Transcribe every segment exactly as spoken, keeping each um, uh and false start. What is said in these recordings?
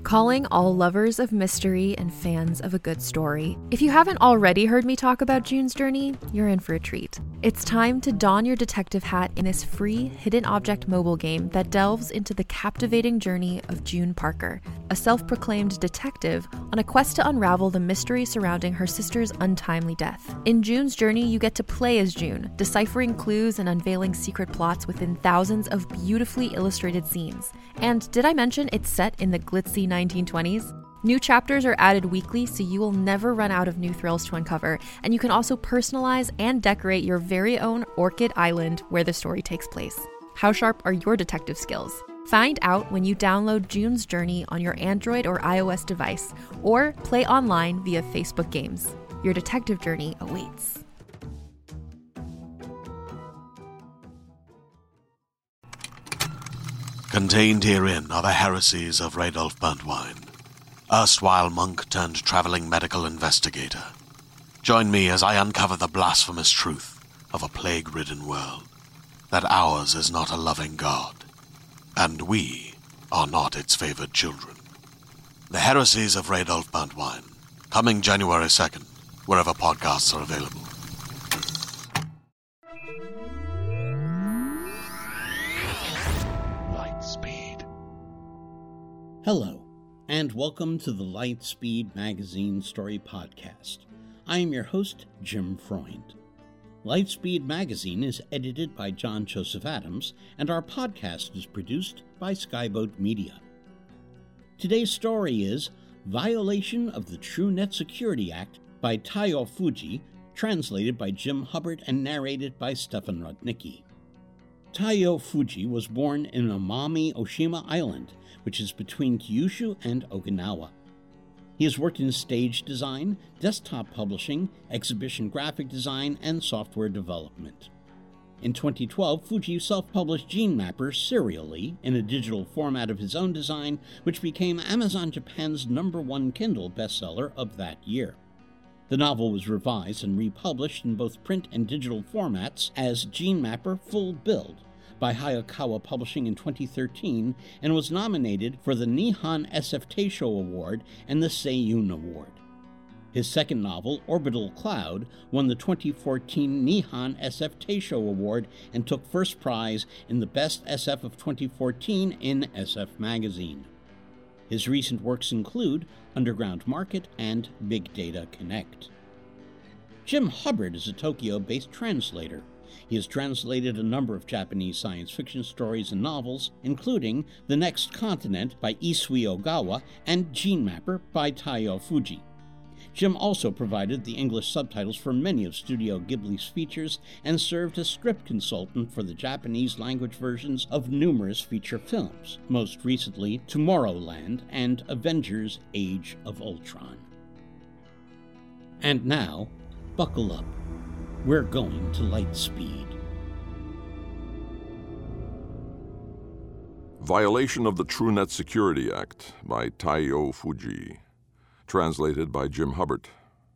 Calling all lovers of mystery and fans of a good story. If you haven't already heard me talk about June's Journey, you're in for a treat. It's time to don your detective hat in this free hidden object mobile game that delves into the captivating journey of June Parker, a self-proclaimed detective on a quest to unravel the mystery surrounding her sister's untimely death. In June's Journey, you get to play as June, deciphering clues and unveiling secret plots within thousands of beautifully illustrated scenes. And did I mention it's set in the glitzy nineteen twenties? New chapters are added weekly, so you will never run out of new thrills to uncover, and you can also personalize and decorate your very own Orchid Island where the story takes place. How sharp are your detective skills? Find out when you download June's Journey on your Android or iOS device, or play online via Facebook Games. Your detective journey awaits. Contained herein are the heresies of Radolf Burntwine, erstwhile monk turned traveling medical investigator. Join me as I uncover the blasphemous truth of a plague-ridden world, that ours is not a loving God, and we are not its favored children. The heresies of Radolf Burntwine, coming January second, wherever podcasts are available. Hello, and welcome to the Lightspeed Magazine Story Podcast. I am your host, Jim Freund. Lightspeed Magazine is edited by John Joseph Adams, and our podcast is produced by Skyboat Media. Today's story is Violation of the TrueNet Security Act by Taiyo Fuji, translated by Jim Hubbard and narrated by Stefan Rudnicki. Taiyo Fuji was born in Amami Oshima Island, which is between Kyushu and Okinawa. He has worked in stage design, desktop publishing, exhibition graphic design, and software development. In twenty twelve, Fuji self-published Gene Mapper serially in a digital format of his own design, which became Amazon Japan's number one Kindle bestseller of that year. The novel was revised and republished in both print and digital formats as Gene Mapper Full Build by Hayakawa Publishing in twenty thirteen, and was nominated for the Nihon S F Taisho Award and the Seiyun Award. His second novel, Orbital Cloud, won the twenty fourteen Nihon S F Taisho Award and took first prize in the Best S F of twenty fourteen in S F Magazine. His recent works include Underground Market and Big Data Connect. Jim Hubbard is a Tokyo-based translator. He has translated a number of Japanese science fiction stories and novels, including The Next Continent by Isui Ogawa and Gene Mapper by Taiyo Fuji. Jim also provided the English subtitles for many of Studio Ghibli's features and served as script consultant for the Japanese language versions of numerous feature films, most recently Tomorrowland and Avengers: Age of Ultron. And now, buckle up. We're going to light speed. Violation of the TrueNet Security Act by Taiyo Fuji. Translated by Jim Hubbard.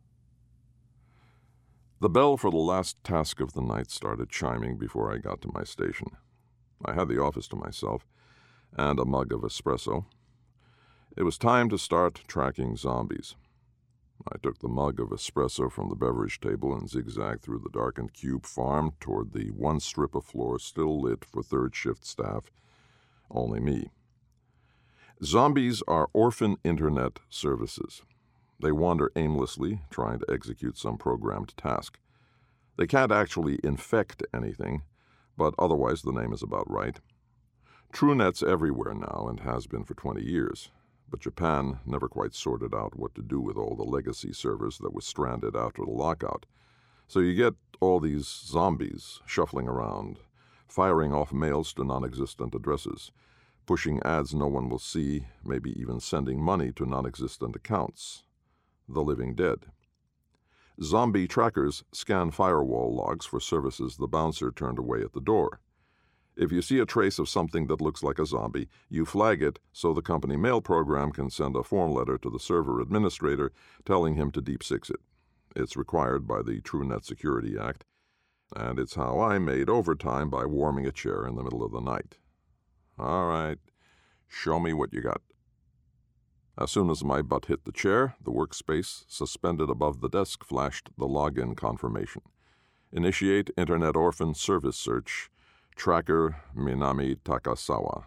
The bell for the last task of the night started chiming before I got to my station. I had the office to myself and a mug of espresso. It was time to start tracking zombies. I took the mug of espresso from the beverage table and zigzagged through the darkened cube farm toward the one strip of floor still lit for third-shift staff, only me. Zombies are orphan internet services. They wander aimlessly, trying to execute some programmed task. They can't actually infect anything, but otherwise the name is about right. TrueNet's everywhere now and has been for twenty years. But Japan never quite sorted out what to do with all the legacy servers that were stranded after the lockout. So you get all these zombies shuffling around, firing off mails to non-existent addresses, pushing ads no one will see, maybe even sending money to non-existent accounts. The living dead. Zombie trackers scan firewall logs for services the bouncer turned away at the door. If you see a trace of something that looks like a zombie, you flag it so the company mail program can send a form letter to the server administrator telling him to deep six it. It's required by the TrueNet Security Act, and it's how I made overtime by warming a chair in the middle of the night. All right, show me what you got. As soon as my butt hit the chair, the workspace suspended above the desk flashed the login confirmation. Initiate Internet Orphan Service Search. Tracker Minami Takasawa.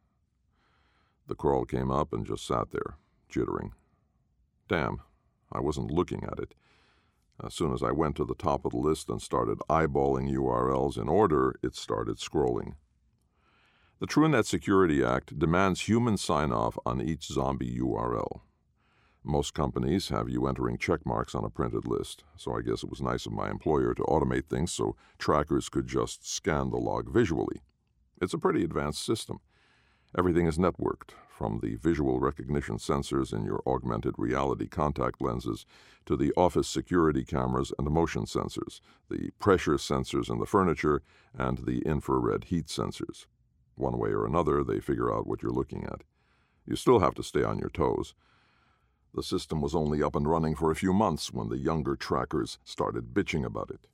The crawl came up and just sat there, jittering. Damn, I wasn't looking at it. As soon as I went to the top of the list and started eyeballing U R Ls in order, it started scrolling. The TrueNet Security Act demands human sign-off on each zombie U R L. Most companies have you entering check marks on a printed list, so I guess it was nice of my employer to automate things so trackers could just scan the log visually. It's a pretty advanced system. Everything is networked, from the visual recognition sensors in your augmented reality contact lenses to the office security cameras and motion sensors, the pressure sensors in the furniture, and the infrared heat sensors. One way or another, they figure out what you're looking at. You still have to stay on your toes. The system was only up and running for a few months when the younger trackers started bitching about it.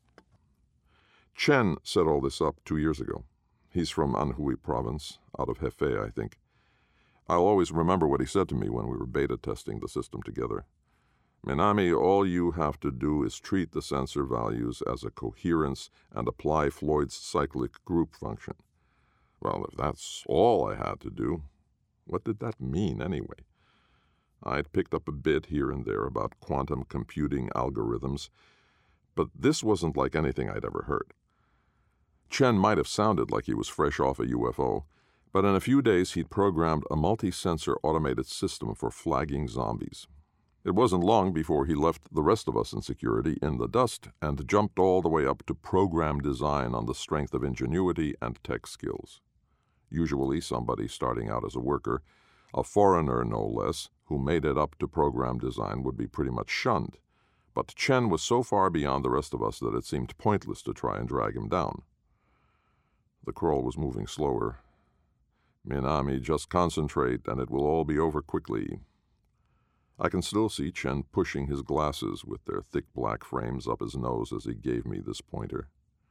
Chen set all this up two years ago. He's from Anhui province, out of Hefei, I think. I'll always remember what he said to me when we were beta testing the system together. Minami, all you have to do is treat the sensor values as a coherence and apply Floyd's cyclic group function. Well, if that's all I had to do, what did that mean anyway? I'd picked up a bit here and there about quantum computing algorithms, but this wasn't like anything I'd ever heard. Chen might have sounded like he was fresh off a U F O, but in a few days he'd programmed a multi-sensor automated system for flagging zombies. It wasn't long before he left the rest of us in security in the dust and jumped all the way up to program design on the strength of ingenuity and tech skills. Usually somebody starting out as a worker, a foreigner no less, who made it up to program design would be pretty much shunned. But Chen was so far beyond the rest of us that it seemed pointless to try and drag him down. The crawl was moving slower. Minami, just concentrate and it will all be over quickly. I can still see Chen pushing his glasses with their thick black frames up his nose as he gave me this pointer.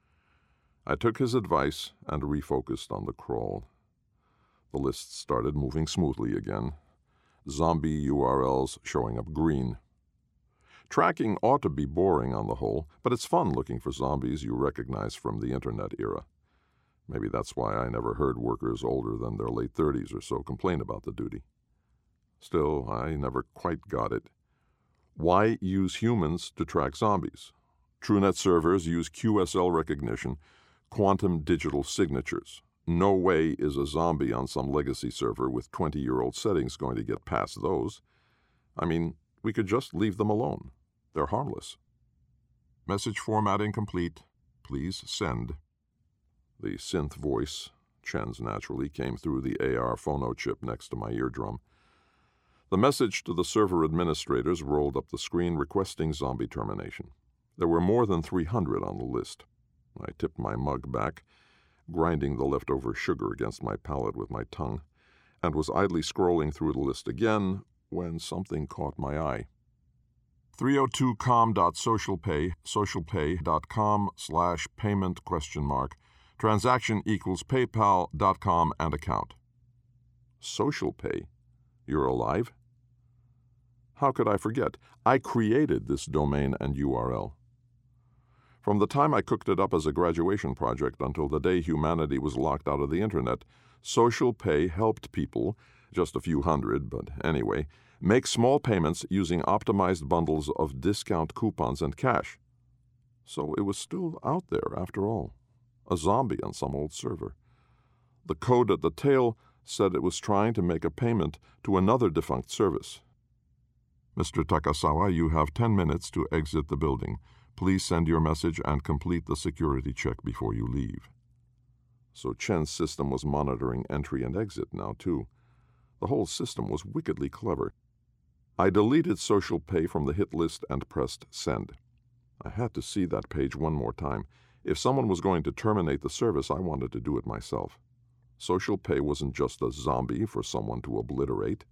I took his advice and refocused on the crawl. The list started moving smoothly again. Zombie U R Ls showing up green. Tracking ought to be boring on the whole, but it's fun looking for zombies you recognize from the internet era. Maybe that's why I never heard workers older than their late thirties or so complain about the duty. Still, I never quite got it. Why use humans to track zombies? TrueNet servers use Q S L recognition, quantum digital signatures. No way is a zombie on some legacy server with twenty-year-old settings going to get past those. I mean, we could just leave them alone. They're harmless. Message formatting complete. Please send. The synth voice, Chen's naturally, came through the A R phono chip next to my eardrum. The message to the server administrators rolled up the screen requesting zombie termination. There were more than three hundred on the list. I tipped my mug back, grinding the leftover sugar against my palate with my tongue, and was idly scrolling through the list again when something caught my eye. three oh two com dot socialpay, socialpay.com slash payment question mark, transaction equals paypal dot com and account. SocialPay? You're alive? How could I forget? I created this domain and U R L. From the time I cooked it up as a graduation project until the day humanity was locked out of the internet, SocialPay helped people, just a few hundred, but anyway, make small payments using optimized bundles of discount coupons and cash. So it was still out there after all, a zombie on some old server. The code at the tail said it was trying to make a payment to another defunct service. Mister Takasawa, you have ten minutes to exit the building. Please send your message and complete the security check before you leave. So Chen's system was monitoring entry and exit now, too. The whole system was wickedly clever. I deleted SocialPay from the hit list and pressed send. I had to see that page one more time. If someone was going to terminate the service, I wanted to do it myself. SocialPay wasn't just a zombie for someone to obliterate.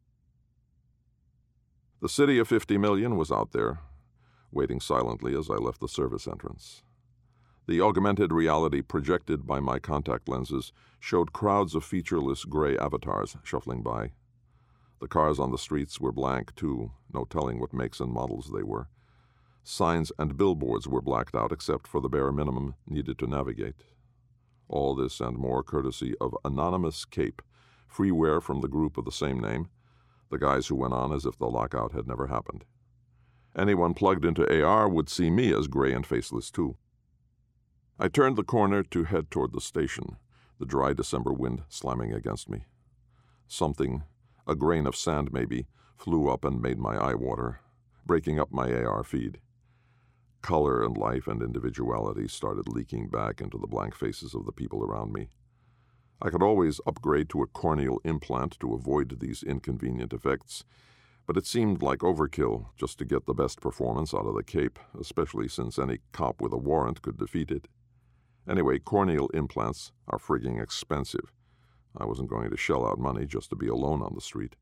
The city of fifty million was out there, waiting silently as I left the service entrance. The augmented reality projected by my contact lenses showed crowds of featureless gray avatars shuffling by. The cars on the streets were blank, too, no telling what makes and models they were. Signs and billboards were blacked out except for the bare minimum needed to navigate. All this and more courtesy of Anonymous Cape, freeware from the group of the same name, the guys who went on as if the lockout had never happened. Anyone plugged into A R would see me as gray and faceless, too. I turned the corner to head toward the station, the dry December wind slamming against me. Something, a grain of sand maybe, flew up and made my eye water, breaking up my A R feed. Color and life and individuality started leaking back into the blank faces of the people around me. I could always upgrade to a corneal implant to avoid these inconvenient effects, but it seemed like overkill just to get the best performance out of the Cape, especially since any cop with a warrant could defeat it. Anyway, corneal implants are frigging expensive. I wasn't going to shell out money just to be alone on the street.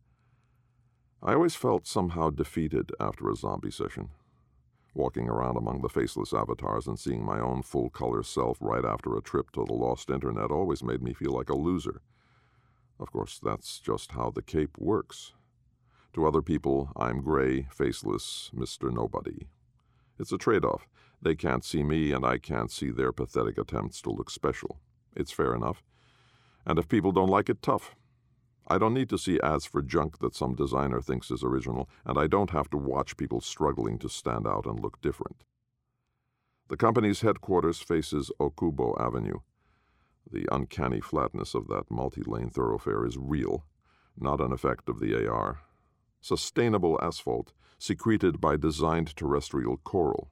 I always felt somehow defeated after a zombie session. Walking around among the faceless avatars and seeing my own full-color self right after a trip to the lost internet always made me feel like a loser. Of course, that's just how the Cape works. To other people, I'm gray, faceless, Mister Nobody. It's a trade-off. They can't see me, and I can't see their pathetic attempts to look special. It's fair enough. And if people don't like it, tough. I don't need to see ads for junk that some designer thinks is original, and I don't have to watch people struggling to stand out and look different. The company's headquarters faces Okubo Avenue. The uncanny flatness of that multi-lane thoroughfare is real, not an effect of the A R. Sustainable asphalt, secreted by designed terrestrial coral.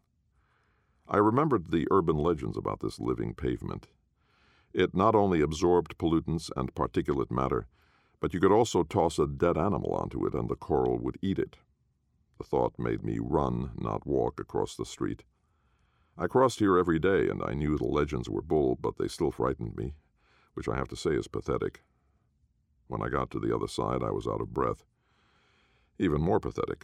I remembered the urban legends about this living pavement. It not only absorbed pollutants and particulate matter, but you could also toss a dead animal onto it and the coral would eat it. The thought made me run, not walk, across the street. I crossed here every day, and I knew the legends were bull, but they still frightened me, which I have to say is pathetic. When I got to the other side, I was out of breath. Even more pathetic.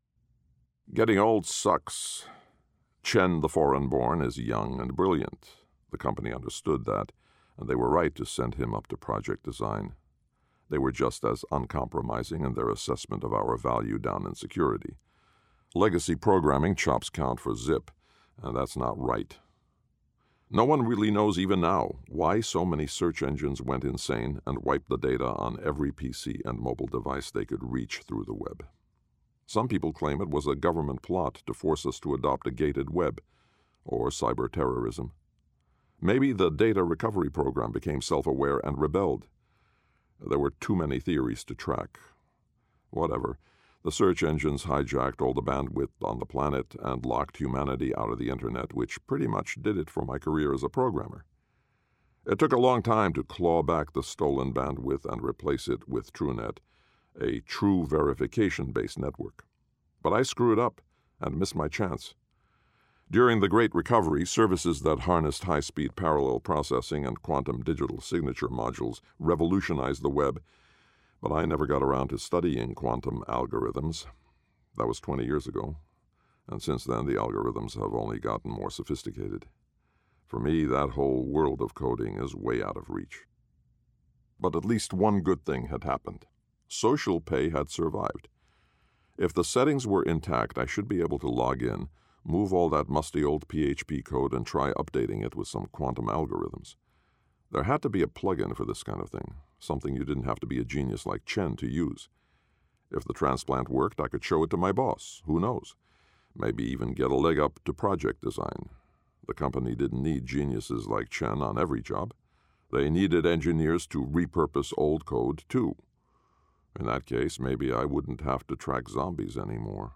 Getting old sucks. Chen, the foreign-born, is young and brilliant. The company understood that, and they were right to send him up to project design. They were just as uncompromising in their assessment of our value down in security. Legacy programming chops count for zip, and that's not right. No one really knows even now why so many search engines went insane and wiped the data on every P C and mobile device they could reach through the web. Some people claim it was a government plot to force us to adopt a gated web, or cyber terrorism. Maybe the data recovery program became self-aware and rebelled. There were too many theories to track. Whatever. The search engines hijacked all the bandwidth on the planet and locked humanity out of the internet, which pretty much did it for my career as a programmer. It took a long time to claw back the stolen bandwidth and replace it with TrueNet, a true verification-based network. But I screwed up and missed my chance. During the Great Recovery, services that harnessed high-speed parallel processing and quantum digital signature modules revolutionized the web, but I never got around to studying quantum algorithms. That was twenty years ago, and since then the algorithms have only gotten more sophisticated. For me, that whole world of coding is way out of reach. But at least one good thing had happened. Social pay had survived. If the settings were intact, I should be able to log in, move all that musty old P H P code, and try updating it with some quantum algorithms. There had to be a plug-in for this kind of thing, something you didn't have to be a genius like Chen to use. If the transplant worked, I could show it to my boss. Who knows? Maybe even get a leg up to project design. The company didn't need geniuses like Chen on every job. They needed engineers to repurpose old code, too. In that case, maybe I wouldn't have to track zombies anymore.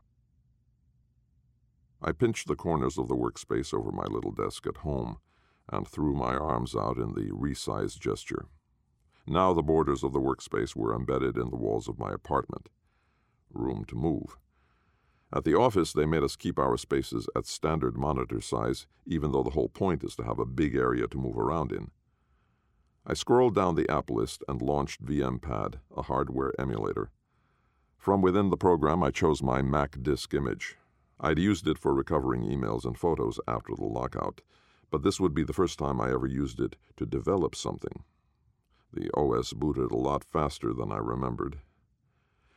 I pinched the corners of the workspace over my little desk at home and threw my arms out in the resize gesture. Now the borders of the workspace were embedded in the walls of my apartment. Room to move. At the office, they made us keep our spaces at standard monitor size, even though the whole point is to have a big area to move around in. I scrolled down the app list and launched V M Pad, a hardware emulator. From within the program, I chose my Mac disk image. I'd used it for recovering emails and photos after the lockout, but this would be the first time I ever used it to develop something. The O S booted a lot faster than I remembered.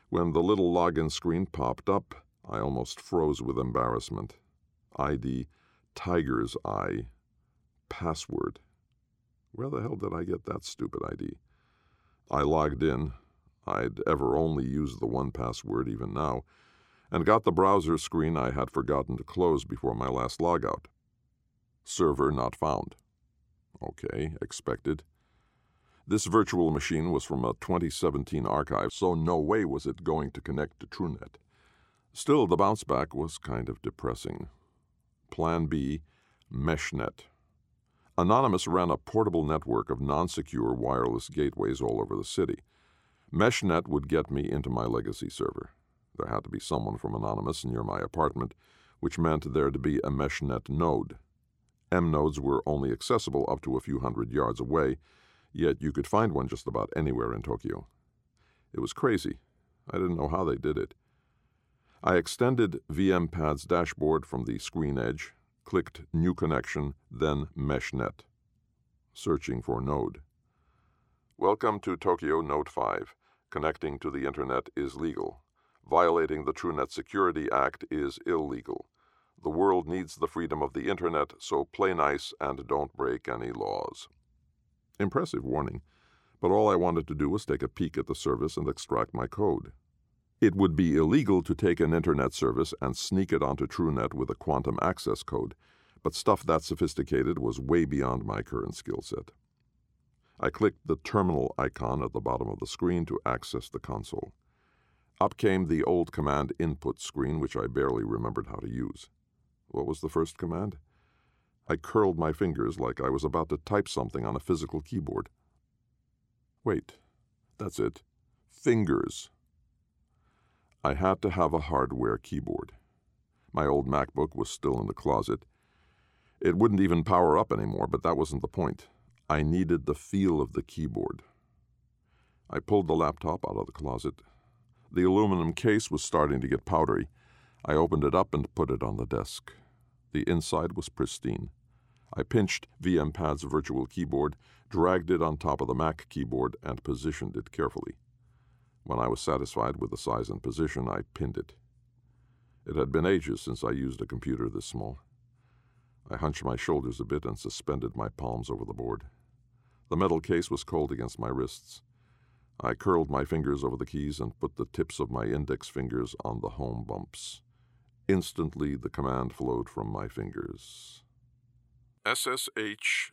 When the little login screen popped up, I almost froze with embarrassment. I D, Tiger's Eye, password. Where the hell did I get that stupid I D? I logged in. I'd ever only used the one password even now, and got the browser screen I had forgotten to close before my last logout. Server not found. Okay, expected. This virtual machine was from a twenty seventeen archive, so no way was it going to connect to TrueNet. Still, the bounce back was kind of depressing. Plan B, MeshNet. Anonymous ran a portable network of non-secure wireless gateways all over the city. MeshNet would get me into my legacy server. There had to be someone from Anonymous near my apartment, which meant there to be a MeshNet node. M nodes were only accessible up to a few hundred yards away, yet you could find one just about anywhere in Tokyo. It was crazy. I didn't know how they did it. I extended VMpad's dashboard from the screen edge, clicked New Connection, then MeshNet. Searching for node. Welcome to Tokyo Node five. Connecting to the Internet is legal. Violating the TrueNet Security Act is illegal. The world needs the freedom of the Internet, so play nice and don't break any laws. Impressive warning, but all I wanted to do was take a peek at the service and extract my code. It would be illegal to take an Internet service and sneak it onto TrueNet with a quantum access code, but stuff that sophisticated was way beyond my current skill set. I clicked the terminal icon at the bottom of the screen to access the console. Up came the old command input screen, which I barely remembered how to use. What was the first command? I curled my fingers like I was about to type something on a physical keyboard. Wait, that's it. Fingers. I had to have a hardware keyboard. My old MacBook was still in the closet. It wouldn't even power up anymore, but that wasn't the point. I needed the feel of the keyboard. I pulled the laptop out of the closet. The aluminum case was starting to get powdery. I opened it up and put it on the desk. The inside was pristine. I pinched VMpad's virtual keyboard, dragged it on top of the Mac keyboard, and positioned it carefully. When I was satisfied with the size and position, I pinned it. It had been ages since I used a computer this small. I hunched my shoulders a bit and suspended my palms over the board. The metal case was cold against my wrists. I curled my fingers over the keys and put the tips of my index fingers on the home bumps. Instantly, the command flowed from my fingers. S S H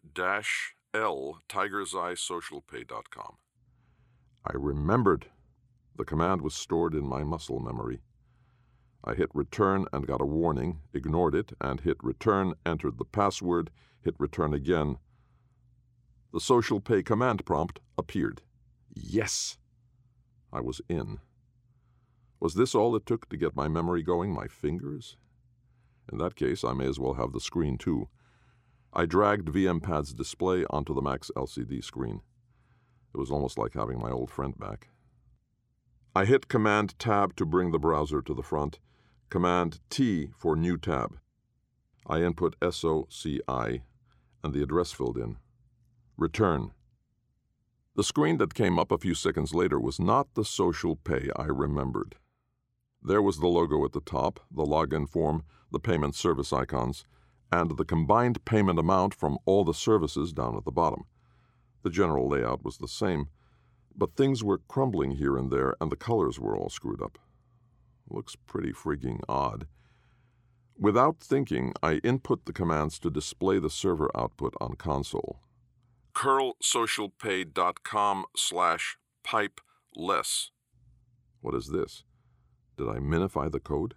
L tigers eye social pay dot com. I remembered. The command was stored in my muscle memory. I hit return and got a warning, ignored it, and hit return, entered the password, hit return again. The social pay command prompt appeared. Yes! I was in. Was this all it took to get my memory going, my fingers? In that case, I may as well have the screen too. I dragged VMpad's display onto the Mac's L C D screen. It was almost like having my old friend back. I hit Command Tab to bring the browser to the front, Command T for New Tab. I input S O C I, and the address filled in. Return. The screen that came up a few seconds later was not the social pay I remembered. There was the logo at the top, the login form, the payment service icons, and the combined payment amount from all the services down at the bottom. The general layout was the same, but things were crumbling here and there, and the colors were all screwed up. Looks pretty freaking odd. Without thinking, I input the commands to display the server output on console. curl social pay dot com slash pipe less. What is this? Did I minify the code?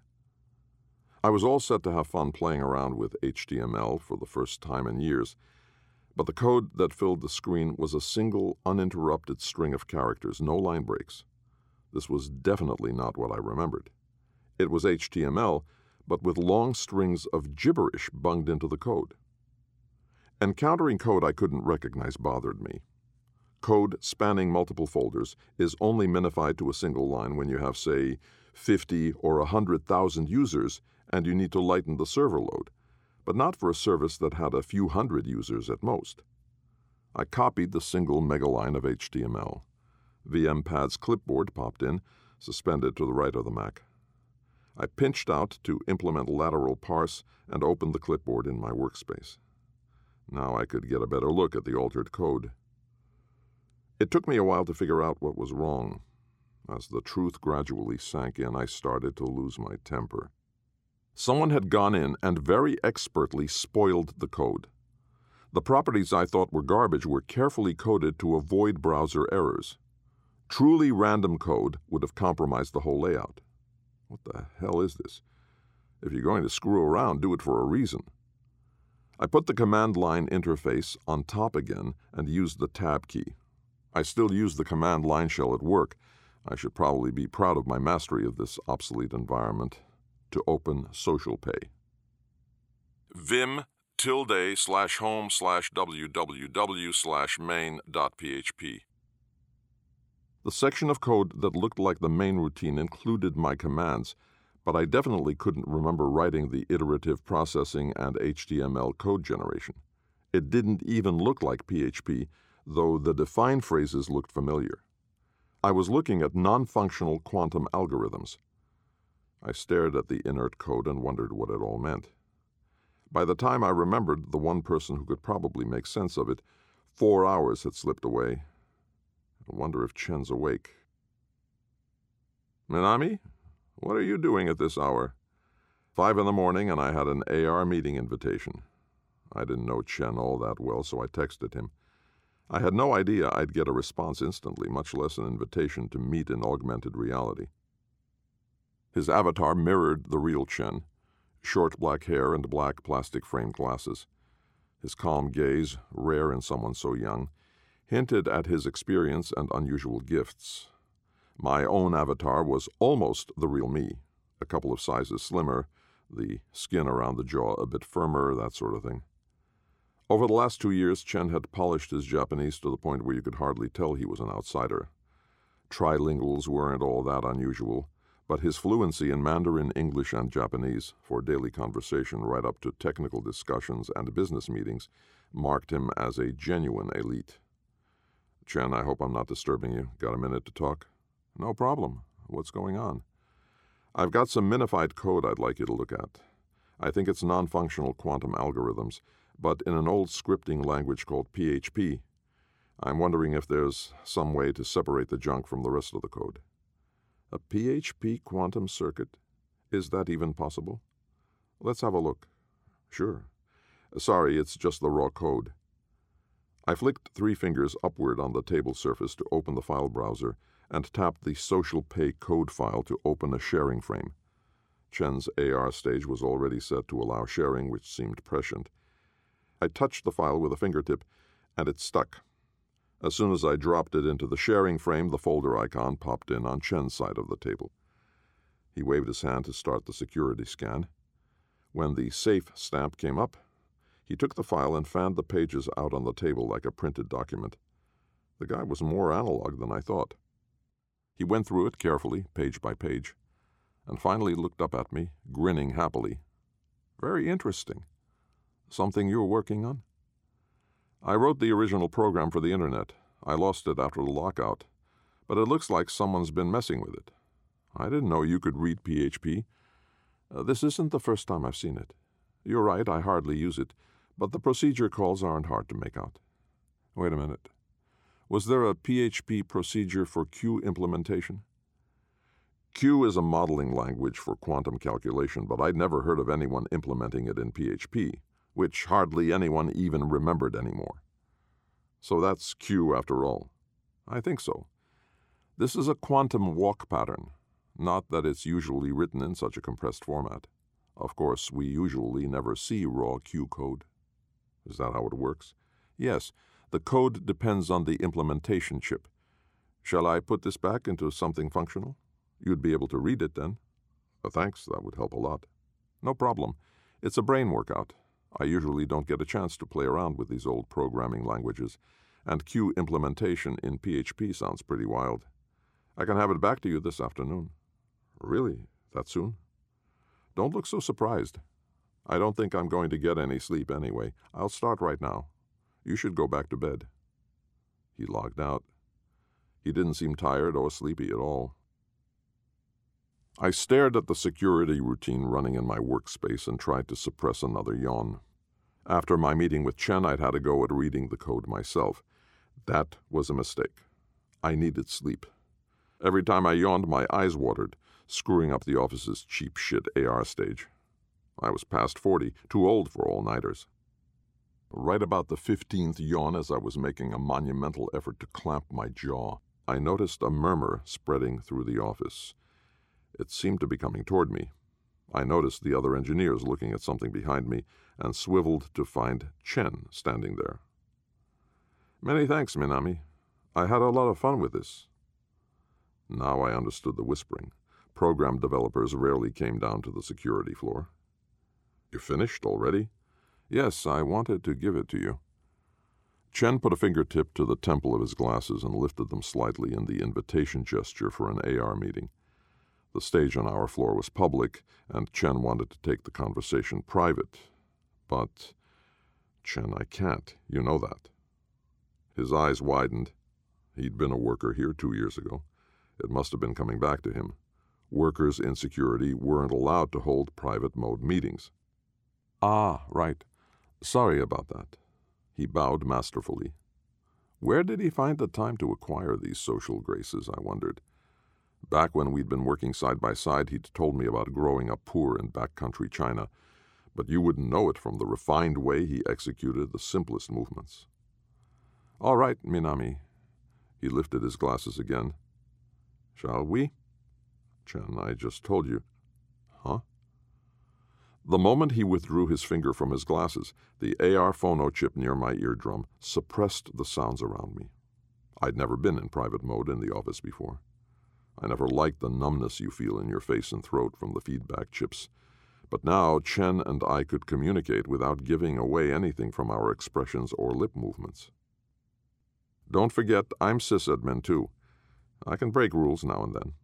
I was all set to have fun playing around with H T M L for the first time in years, but the code that filled the screen was a single, uninterrupted string of characters, no line breaks. This was definitely not what I remembered. It was H T M L, but with long strings of gibberish bunged into the code. Encountering code I couldn't recognize bothered me. Code spanning multiple folders is only minified to a single line when you have, say, fifty or one hundred thousand users and you need to lighten the server load, but not for a service that had a few hundred users at most. I copied the single megaline of H T M L. VMpad's clipboard popped in, suspended to the right of the Mac. I pinched out to implement lateral parse and opened the clipboard in my workspace. Now I could get a better look at the altered code. It took me a while to figure out what was wrong. As the truth gradually sank in, I started to lose my temper. Someone had gone in and very expertly spoiled the code. The properties I thought were garbage were carefully coded to avoid browser errors. Truly random code would have compromised the whole layout. What the hell is this? If you're going to screw around, do it for a reason. I put the command line interface on top again and used the tab key. I still use the command line shell at work. I should probably be proud of my mastery of this obsolete environment. To open SocialPay. Vim tilde slash home slash www slash main dot php. The section of code that looked like the main routine included my commands, but I definitely couldn't remember writing the iterative processing and H T M L code generation. It didn't even look like P H P, though the define phrases looked familiar. I was looking at non-functional quantum algorithms. I stared at the inert code and wondered what it all meant. By the time I remembered the one person who could probably make sense of it, four hours had slipped away. I wonder if Chen's awake. Minami, what are you doing at this hour? Five in the morning, and I had an A R meeting invitation. I didn't know Chen all that well, so I texted him. I had no idea I'd get a response instantly, much less an invitation to meet in augmented reality. His avatar mirrored the real Chen, short black hair and black plastic-framed glasses. His calm gaze, rare in someone so young, hinted at his experience and unusual gifts. My own avatar was almost the real me, a couple of sizes slimmer, the skin around the jaw a bit firmer, that sort of thing. Over the last two years, Chen had polished his Japanese to the point where you could hardly tell he was an outsider. Trilinguals weren't all that unusual, but his fluency in Mandarin, English, and Japanese, for daily conversation right up to technical discussions and business meetings, marked him as a genuine elite. Chen, I hope I'm not disturbing you. Got a minute to talk? No problem. What's going on? I've got some minified code I'd like you to look at. I think it's non-functional quantum algorithms, but in an old scripting language called P H P. I'm wondering if there's some way to separate the junk from the rest of the code. A P H P quantum circuit? Is that even possible? Let's have a look. Sure. Sorry, it's just the raw code. I flicked three fingers upward on the table surface to open the file browser and tapped the SocialPay code file to open a sharing frame. Chen's A R stage was already set to allow sharing, which seemed prescient. I touched the file with a fingertip, and it stuck. As soon as I dropped it into the sharing frame, the folder icon popped in on Chen's side of the table. He waved his hand to start the security scan. When the safe stamp came up, he took the file and fanned the pages out on the table like a printed document. The guy was more analog than I thought. He went through it carefully, page by page, and finally looked up at me, grinning happily. Very interesting. Something you're working on? I wrote the original program for the internet. I lost it after the lockout, but it looks like someone's been messing with it. I didn't know you could read P H P. Uh, this isn't the first time I've seen it. You're right, I hardly use it, but the procedure calls aren't hard to make out. Wait a minute. Was there a P H P procedure for Q implementation? Q is a modeling language for quantum calculation, but I'd never heard of anyone implementing it in P H P, which hardly anyone even remembered anymore. So that's Q after all. I think so. This is a quantum walk pattern, not that it's usually written in such a compressed format. Of course, we usually never see raw Q code. Is that how it works? Yes, the code depends on the implementation chip. Shall I put this back into something functional? You'd be able to read it then. Uh, thanks, that would help a lot. No problem. It's a brain workout. I usually don't get a chance to play around with these old programming languages, and Q implementation in P H P sounds pretty wild. I can have it back to you this afternoon. Really? That soon? Don't look so surprised. I don't think I'm going to get any sleep anyway. I'll start right now. You should go back to bed. He logged out. He didn't seem tired or sleepy at all. I stared at the security routine running in my workspace and tried to suppress another yawn. After my meeting with Chen, I'd had a go at reading the code myself. That was a mistake. I needed sleep. Every time I yawned, my eyes watered, screwing up the office's cheap shit A R stage. I was past forty, too old for all-nighters. Right about the fifteenth yawn, as I was making a monumental effort to clamp my jaw, I noticed a murmur spreading through the office. It seemed to be coming toward me. I noticed the other engineers looking at something behind me and swiveled to find Chen standing there. "Many thanks, Minami. I had a lot of fun with this." Now I understood the whispering. Program developers rarely came down to the security floor. "You finished already?" "Yes, I wanted to give it to you." Chen put a fingertip to the temple of his glasses and lifted them slightly in the invitation gesture for an A R meeting. The stage on our floor was public, and Chen wanted to take the conversation private. But, Chen, I can't. You know that. His eyes widened. He'd been a worker here two years ago. It must have been coming back to him. Workers in security weren't allowed to hold private mode meetings. "Ah, right. Sorry about that." He bowed masterfully. Where did he find the time to acquire these social graces, I wondered. Back when we'd been working side by side, he'd told me about growing up poor in backcountry China, but you wouldn't know it from the refined way he executed the simplest movements. "All right, Minami." He lifted his glasses again. "Shall we?" "Chen, I just told you." "Huh?" The moment he withdrew his finger from his glasses, the A R phono chip near my eardrum suppressed the sounds around me. I'd never been in private mode in the office before. I never liked the numbness you feel in your face and throat from the feedback chips. But now Chen and I could communicate without giving away anything from our expressions or lip movements. Don't forget, I'm sysadmin too. I can break rules now and then.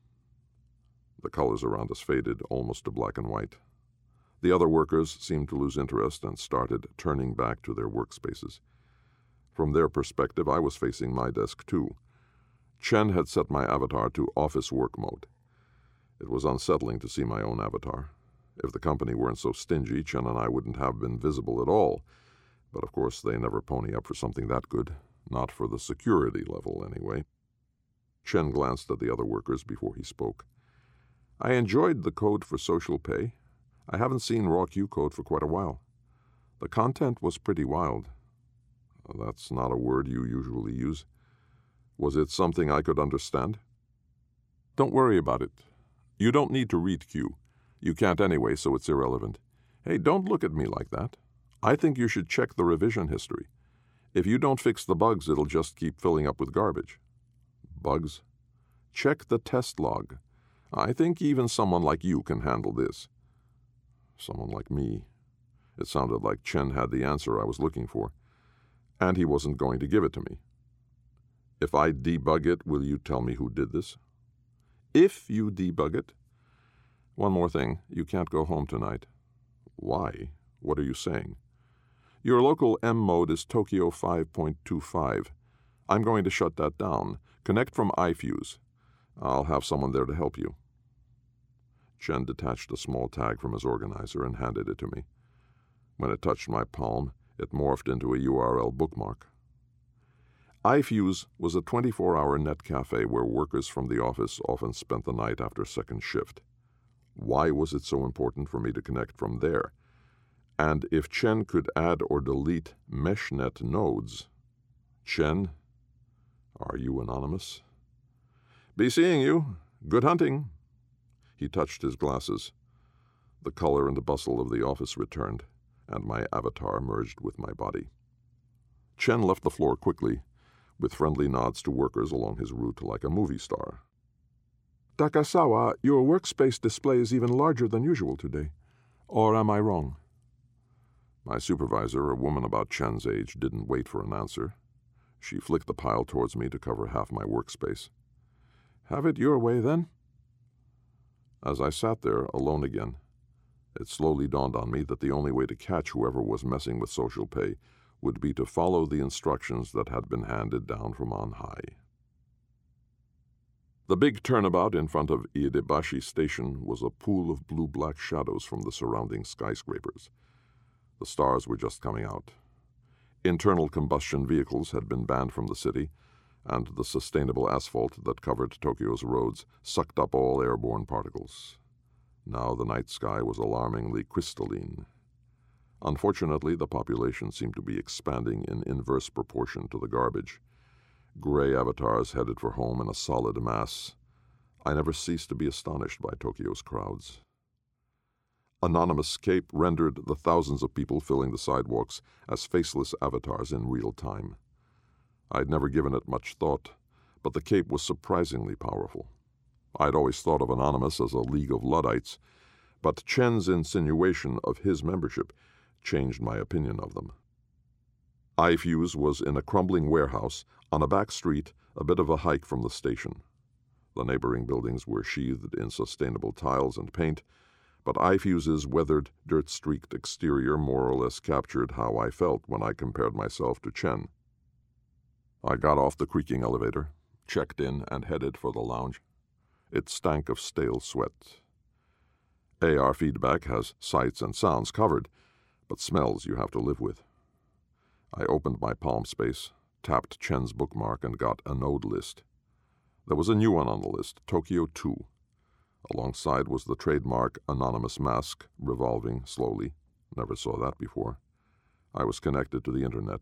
The colors around us faded almost to black and white. The other workers seemed to lose interest and started turning back to their workspaces. From their perspective, I was facing my desk too. Chen had set my avatar to office work mode. It was unsettling to see my own avatar. If the company weren't so stingy, Chen and I wouldn't have been visible at all. But of course they never pony up for something that good. Not for the security level, anyway. Chen glanced at the other workers before he spoke. I enjoyed the code for social pay. I haven't seen raw Q code for quite a while. The content was pretty wild. That's not a word you usually use. Was it something I could understand? Don't worry about it. You don't need to read Q. You can't anyway, so it's irrelevant. Hey, don't look at me like that. I think you should check the revision history. If you don't fix the bugs, it'll just keep filling up with garbage. Bugs? Check the test log. I think even someone like you can handle this. Someone like me. It sounded like Chen had the answer I was looking for, and he wasn't going to give it to me. If I debug it, will you tell me who did this? If you debug it. One more thing, you can't go home tonight. Why? What are you saying? Your local M mode is Tokyo five point two five. I'm going to shut that down. Connect from iFuse. I'll have someone there to help you. Chen detached a small tag from his organizer and handed it to me. When it touched my palm, it morphed into a U R L bookmark. iFuse was a twenty-four hour net cafe where workers from the office often spent the night after second shift. Why was it so important for me to connect from there? And if Chen could add or delete MeshNet nodes... Chen, are you anonymous? Be seeing you. Good hunting. He touched his glasses. The color and the bustle of the office returned, and my avatar merged with my body. Chen left the floor quickly, with friendly nods to workers along his route like a movie star. Takasawa, your workspace display is even larger than usual today. Or am I wrong? My supervisor, a woman about Chen's age, didn't wait for an answer. She flicked the pile towards me to cover half my workspace. Have it your way, then? As I sat there, alone again, it slowly dawned on me that the only way to catch whoever was messing with social pay would be to follow the instructions that had been handed down from on high. The big turnabout in front of Iedebashi Station was a pool of blue-black shadows from the surrounding skyscrapers. The stars were just coming out. Internal combustion vehicles had been banned from the city, and the sustainable asphalt that covered Tokyo's roads sucked up all airborne particles. Now the night sky was alarmingly crystalline. Unfortunately, the population seemed to be expanding in inverse proportion to the garbage. Gray avatars headed for home in a solid mass. I never ceased to be astonished by Tokyo's crowds. Anonymous Cape rendered the thousands of people filling the sidewalks as faceless avatars in real time. I'd never given it much thought, but the Cape was surprisingly powerful. I'd always thought of Anonymous as a league of Luddites, but Chen's insinuation of his membership changed my opinion of them. iFuse was in a crumbling warehouse on a back street, a bit of a hike from the station. The neighboring buildings were sheathed in sustainable tiles and paint, but iFuse's weathered, dirt-streaked exterior more or less captured how I felt when I compared myself to Chen. I got off the creaking elevator, checked in, and headed for the lounge. It stank of stale sweat. A R feedback has sights and sounds covered, but smells you have to live with. I opened my palm space, tapped Chen's bookmark, and got a node list. There was a new one on the list, Tokyo two. Alongside was the trademark Anonymous mask, revolving slowly. Never saw that before. I was connected to the internet.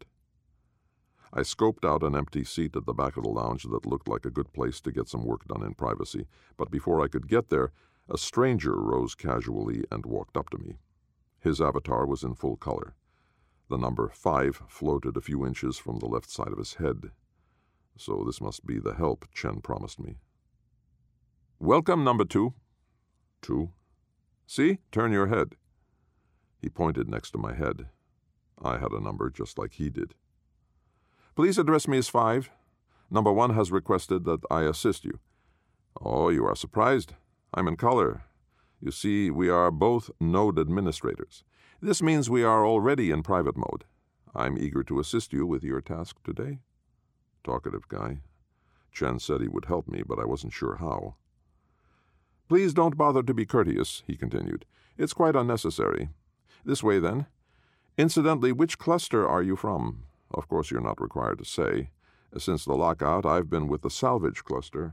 I scoped out an empty seat at the back of the lounge that looked like a good place to get some work done in privacy, but before I could get there, a stranger rose casually and walked up to me. His avatar was in full color. The number five floated a few inches from the left side of his head. So this must be the help Chen promised me. "Welcome, number two." Two? "See? Turn your head." He pointed next to my head. I had a number just like he did. "Please address me as five. Number one has requested that I assist you." "Oh, you are surprised? I'm in color. You see, we are both node administrators. This means we are already in private mode. I'm eager to assist you with your task today." Talkative guy. Chen said he would help me, but I wasn't sure how. "Please don't bother to be courteous," he continued. "It's quite unnecessary. This way, then. Incidentally, which cluster are you from? Of course, you're not required to say. Since the lockout, I've been with the salvage cluster."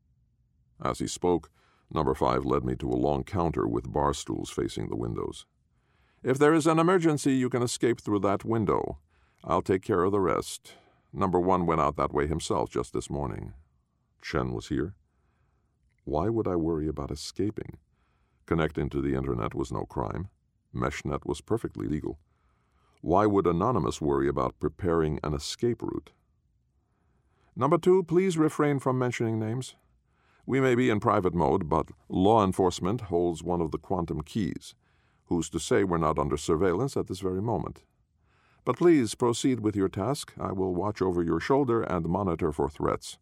As he spoke, number five led me to a long counter with bar stools facing the windows. "If there is an emergency, you can escape through that window. I'll take care of the rest. Number one went out that way himself just this morning." Chen was here? Why would I worry about escaping? Connecting to the internet was no crime. MeshNet was perfectly legal. Why would Anonymous worry about preparing an escape route? "Number two, please refrain from mentioning names. We may be in private mode, but law enforcement holds one of the quantum keys. Who's to say we're not under surveillance at this very moment? But please proceed with your task. I will watch over your shoulder and monitor for threats."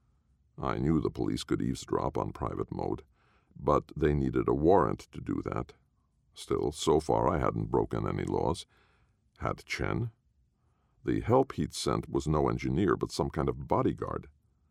I knew the police could eavesdrop on private mode, but they needed a warrant to do that. Still, so far I hadn't broken any laws. Had Chen? The help he'd sent was no engineer, but some kind of bodyguard.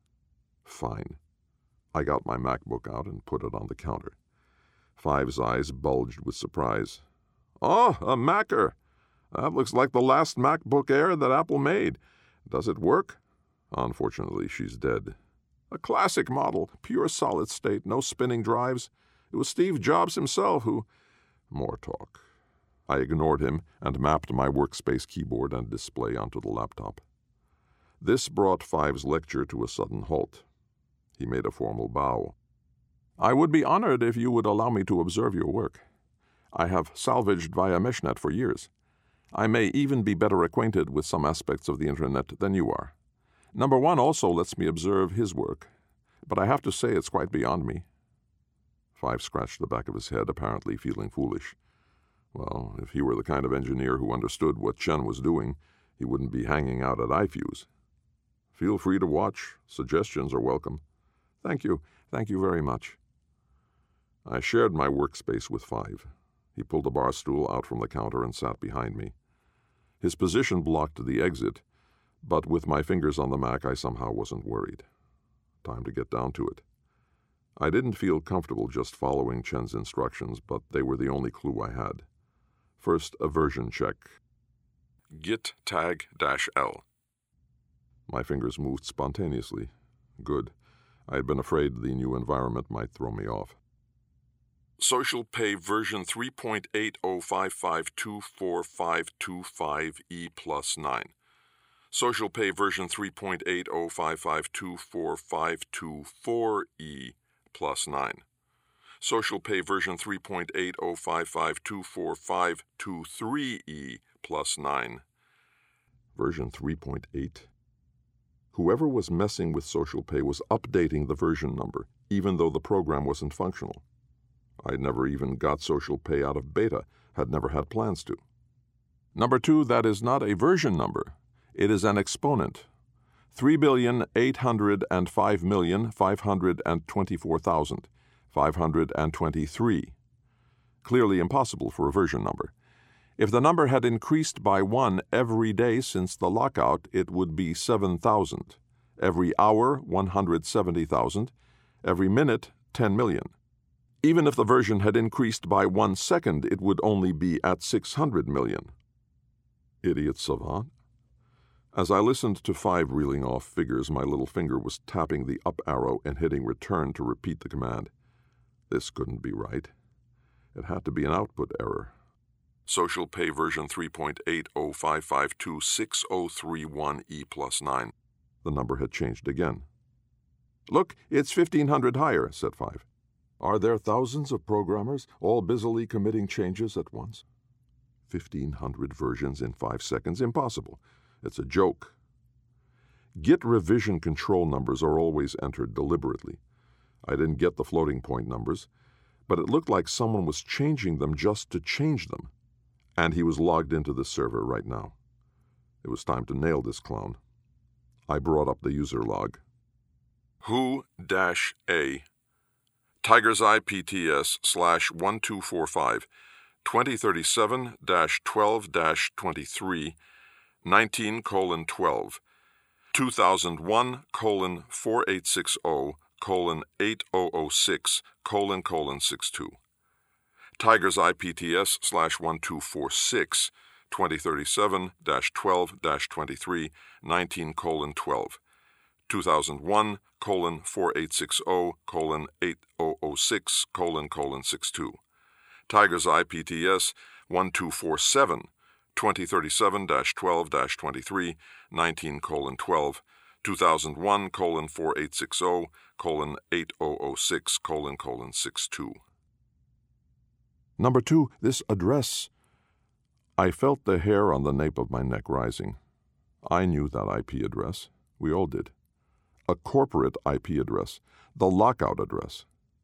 Fine. I got my MacBook out and put it on the counter. Five's eyes bulged with surprise. "Oh, a Macker! That looks like the last MacBook Air that Apple made. Does it work?" Unfortunately, she's dead. "A classic model, pure solid state, no spinning drives. It was Steve Jobs himself who—" More talk. I ignored him and mapped my workspace keyboard and display onto the laptop. This brought Five's lecture to a sudden halt. He made a formal bow. "I would be honored if you would allow me to observe your work. I have salvaged via MeshNet for years. I may even be better acquainted with some aspects of the Internet than you are. Number one also lets me observe his work, but I have to say it's quite beyond me." Five scratched the back of his head, apparently feeling foolish. Well, if he were the kind of engineer who understood what Chen was doing, he wouldn't be hanging out at iFuse. "Feel free to watch. Suggestions are welcome." "Thank you. Thank you very much." I shared my workspace with Five. He pulled a bar stool out from the counter and sat behind me. His position blocked the exit, but with my fingers on the Mac, I somehow wasn't worried. Time to get down to it. I didn't feel comfortable just following Chen's instructions, but they were the only clue I had. First, a version check. Git tag dash L. My fingers moved spontaneously. Good. I had been afraid the new environment might throw me off. Social Pay version three point eight oh five five two four five two five E plus nine. Social Pay version three point eight oh five five two four five two four E plus nine. Social Pay version three point eight oh five five two four five two three E plus nine. Version three point eight. Whoever was messing with Social Pay was updating the version number, even though the program wasn't functional. I'd never even got Social Pay out of beta, had never had plans to. Number two, that is not a version number. It is an exponent. three billion eight hundred five million five hundred twenty-four thousand five hundred twenty-three. Clearly impossible for a version number. If the number had increased by one every day since the lockout, it would be seven thousand. Every hour, one hundred seventy thousand. Every minute, ten million. Even if the version had increased by one second, it would only be at six hundred million. Idiot savant. As I listened to Five reeling off figures, my little finger was tapping the up arrow and hitting return to repeat the command. This couldn't be right. It had to be an output error. Social Pay version three point eight oh five five two six oh three one E plus nine. The number had changed again. Look, it's fifteen hundred higher, said Five. Are there thousands of programmers all busily committing changes at once? Fifteen hundred versions in five seconds? Impossible. It's a joke. Git revision control numbers are always entered deliberately. I didn't get the floating point numbers, but it looked like someone was changing them just to change them, and he was logged into the server right now. It was time to nail this clown. I brought up the user log. Who-A Tiger's Eye P T S slash one two four five, twenty thirty-seven dash twelve dash twenty-three, nineteen colon twelve, two thousand one colon four eight six zero colon eight oh oh six colon colon six two. Tiger's Eye P T S slash one two four six, twenty thirty-seven dash twelve dash twenty-three, nineteen colon twelve, two thousand one colon four eight six zero colon eight oh oh six colon colon six two. Tiger's Eye P T S one two four seven, twenty thirty-seven dash twelve dash twenty-three, nineteen colon twelve, two thousand one colon four eight six zero colon eight oh oh six colon colon six two. Number two, this address. I felt the hair on the nape of my neck rising. I knew that I P address. We all did. A corporate I P address, the lockout address.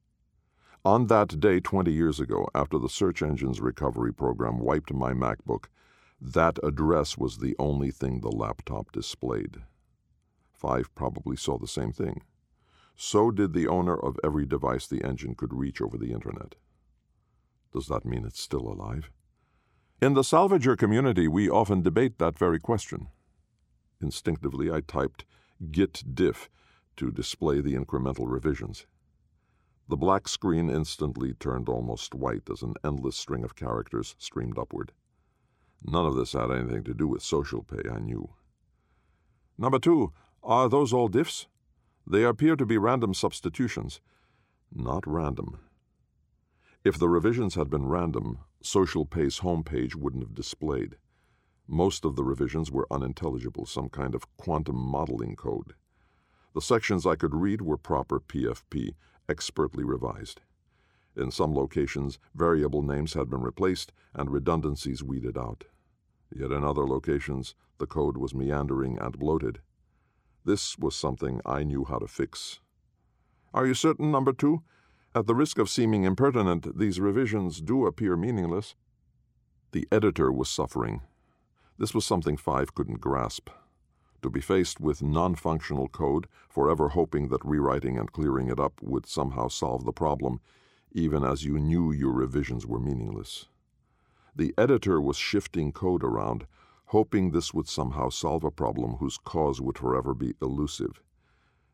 On that day twenty years ago, after the search engine's recovery program wiped my MacBook, that address was the only thing the laptop displayed. Five probably saw the same thing. So did the owner of every device the engine could reach over the internet. Does that mean it's still alive? In the salvager community, we often debate that very question. Instinctively, I typed git diff to display the incremental revisions. The black screen instantly turned almost white as an endless string of characters streamed upward. None of this had anything to do with Social Pay, I knew. Number two, are those all diffs? They appear to be random substitutions. Not random. If the revisions had been random, Social Pay's homepage wouldn't have displayed. Most of the revisions were unintelligible, some kind of quantum modeling code. The sections I could read were proper P F P, expertly revised. In some locations, variable names had been replaced and redundancies weeded out. Yet in other locations, the code was meandering and bloated. This was something I knew how to fix. Are you certain, number two? At the risk of seeming impertinent, these revisions do appear meaningless. The editor was suffering. This was something Five couldn't grasp. To be faced with non-functional code, forever hoping that rewriting and clearing it up would somehow solve the problem, even as you knew your revisions were meaningless. The editor was shifting code around, hoping this would somehow solve a problem whose cause would forever be elusive.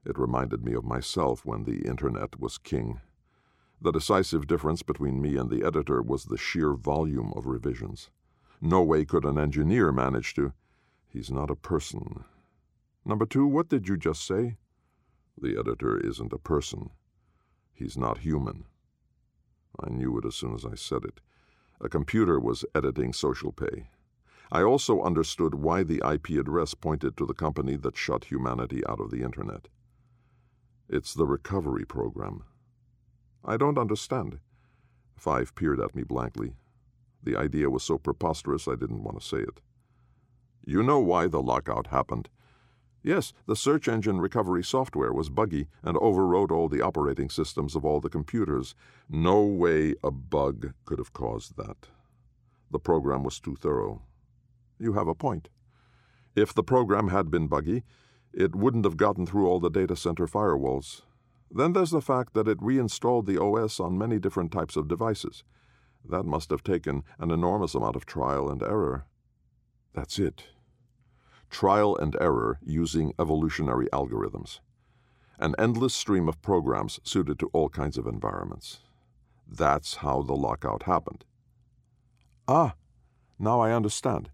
It reminded me of myself when the Internet was king. The decisive difference between me and the editor was the sheer volume of revisions. No way could an engineer manage to... He's not a person. Number two, what did you just say? The editor isn't a person. He's not human. I knew it as soon as I said it. A computer was editing Social Pay. I also understood why the I P address pointed to the company that shut humanity out of the Internet. It's the recovery program. I don't understand. Five peered at me blankly. The idea was so preposterous I didn't want to say it. You know why the lockout happened? Yes, the search engine recovery software was buggy and overrode all the operating systems of all the computers. No way a bug could have caused that. The program was too thorough. You have a point. If the program had been buggy, it wouldn't have gotten through all the data center firewalls. Then there's the fact that it reinstalled the O S on many different types of devices. That must have taken an enormous amount of trial and error. That's it. Trial and error using evolutionary algorithms. An endless stream of programs suited to all kinds of environments. That's how the lockout happened. Ah, now I understand.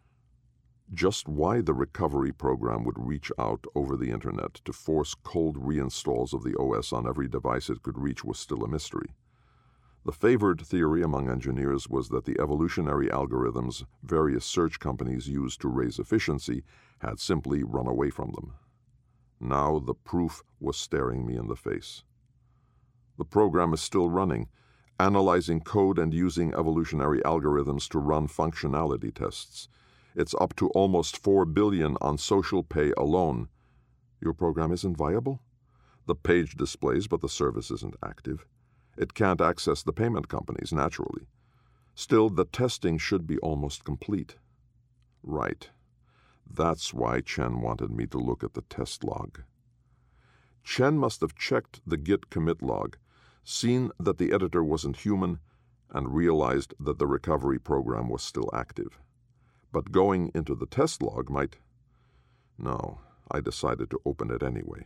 Just why the recovery program would reach out over the Internet to force cold reinstalls of the O S on every device it could reach was still a mystery. The favored theory among engineers was that the evolutionary algorithms various search companies used to raise efficiency had simply run away from them. Now the proof was staring me in the face. The program is still running, analyzing code and using evolutionary algorithms to run functionality tests. It's up to almost four billion on Social Pay alone. Your program isn't viable? The page displays, but the service isn't active. It can't access the payment companies, naturally. Still, the testing should be almost complete. Right. That's why Chen wanted me to look at the test log. Chen must have checked the Git commit log, seen that the editor wasn't human, and realized that the recovery program was still active. But going into the test log might... No, I decided to open it anyway.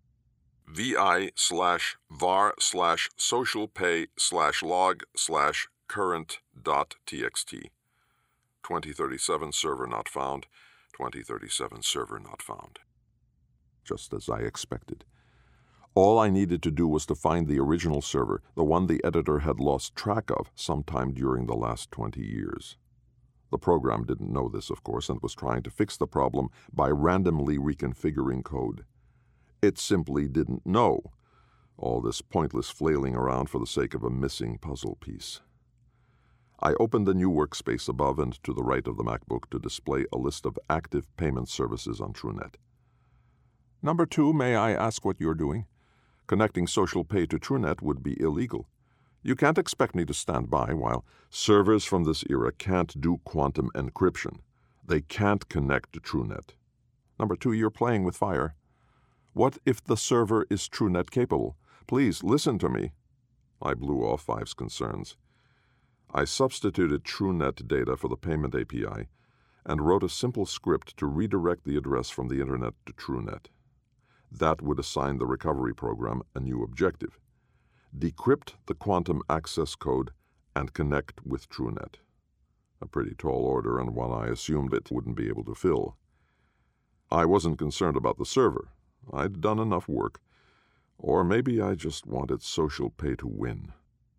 vi slash var slash socialpay slash log slash current dot txt. twenty thirty-seven server not found. twenty thirty-seven server not found. Just as I expected. All I needed to do was to find the original server, the one the editor had lost track of sometime during the last twenty years. The program didn't know this, of course, and was trying to fix the problem by randomly reconfiguring code. It simply didn't know. All this pointless flailing around for the sake of a missing puzzle piece. I opened the new workspace above and to the right of the MacBook to display a list of active payment services on TrueNet. Number two, may I ask what you're doing? Connecting Social Pay to TrueNet would be illegal. You can't expect me to stand by while servers from this era can't do quantum encryption. They can't connect to TrueNet. Number two, you're playing with fire. What if the server is TrueNet capable? Please, listen to me. I blew off Five's concerns. I substituted TrueNet data for the payment A P I and wrote a simple script to redirect the address from the Internet to TrueNet. That would assign the recovery program a new objective: decrypt the quantum access code and connect with TrueNet. A pretty tall order, and one I assumed it wouldn't be able to fill. I wasn't concerned about the server. I'd done enough work. Or maybe I just wanted Social Pay to win.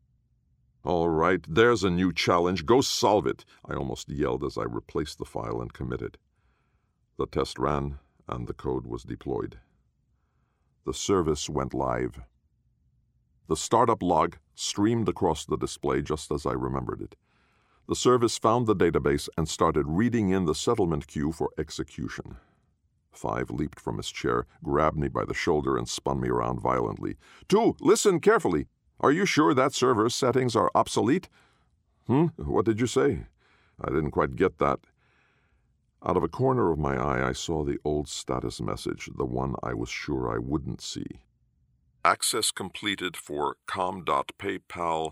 All right, there's a new challenge. Go solve it, I almost yelled as I replaced the file and committed. The test ran, and the code was deployed. The service went live. The startup log streamed across the display just as I remembered it. The service found the database and started reading in the settlement queue for execution. Five leaped from his chair, grabbed me by the shoulder, and spun me around violently. Two, listen carefully. Are you sure that server's settings are obsolete? Hmm? What did you say? I didn't quite get that. Out of a corner of my eye, I saw the old status message, the one I was sure I wouldn't see. Access completed for com.paypal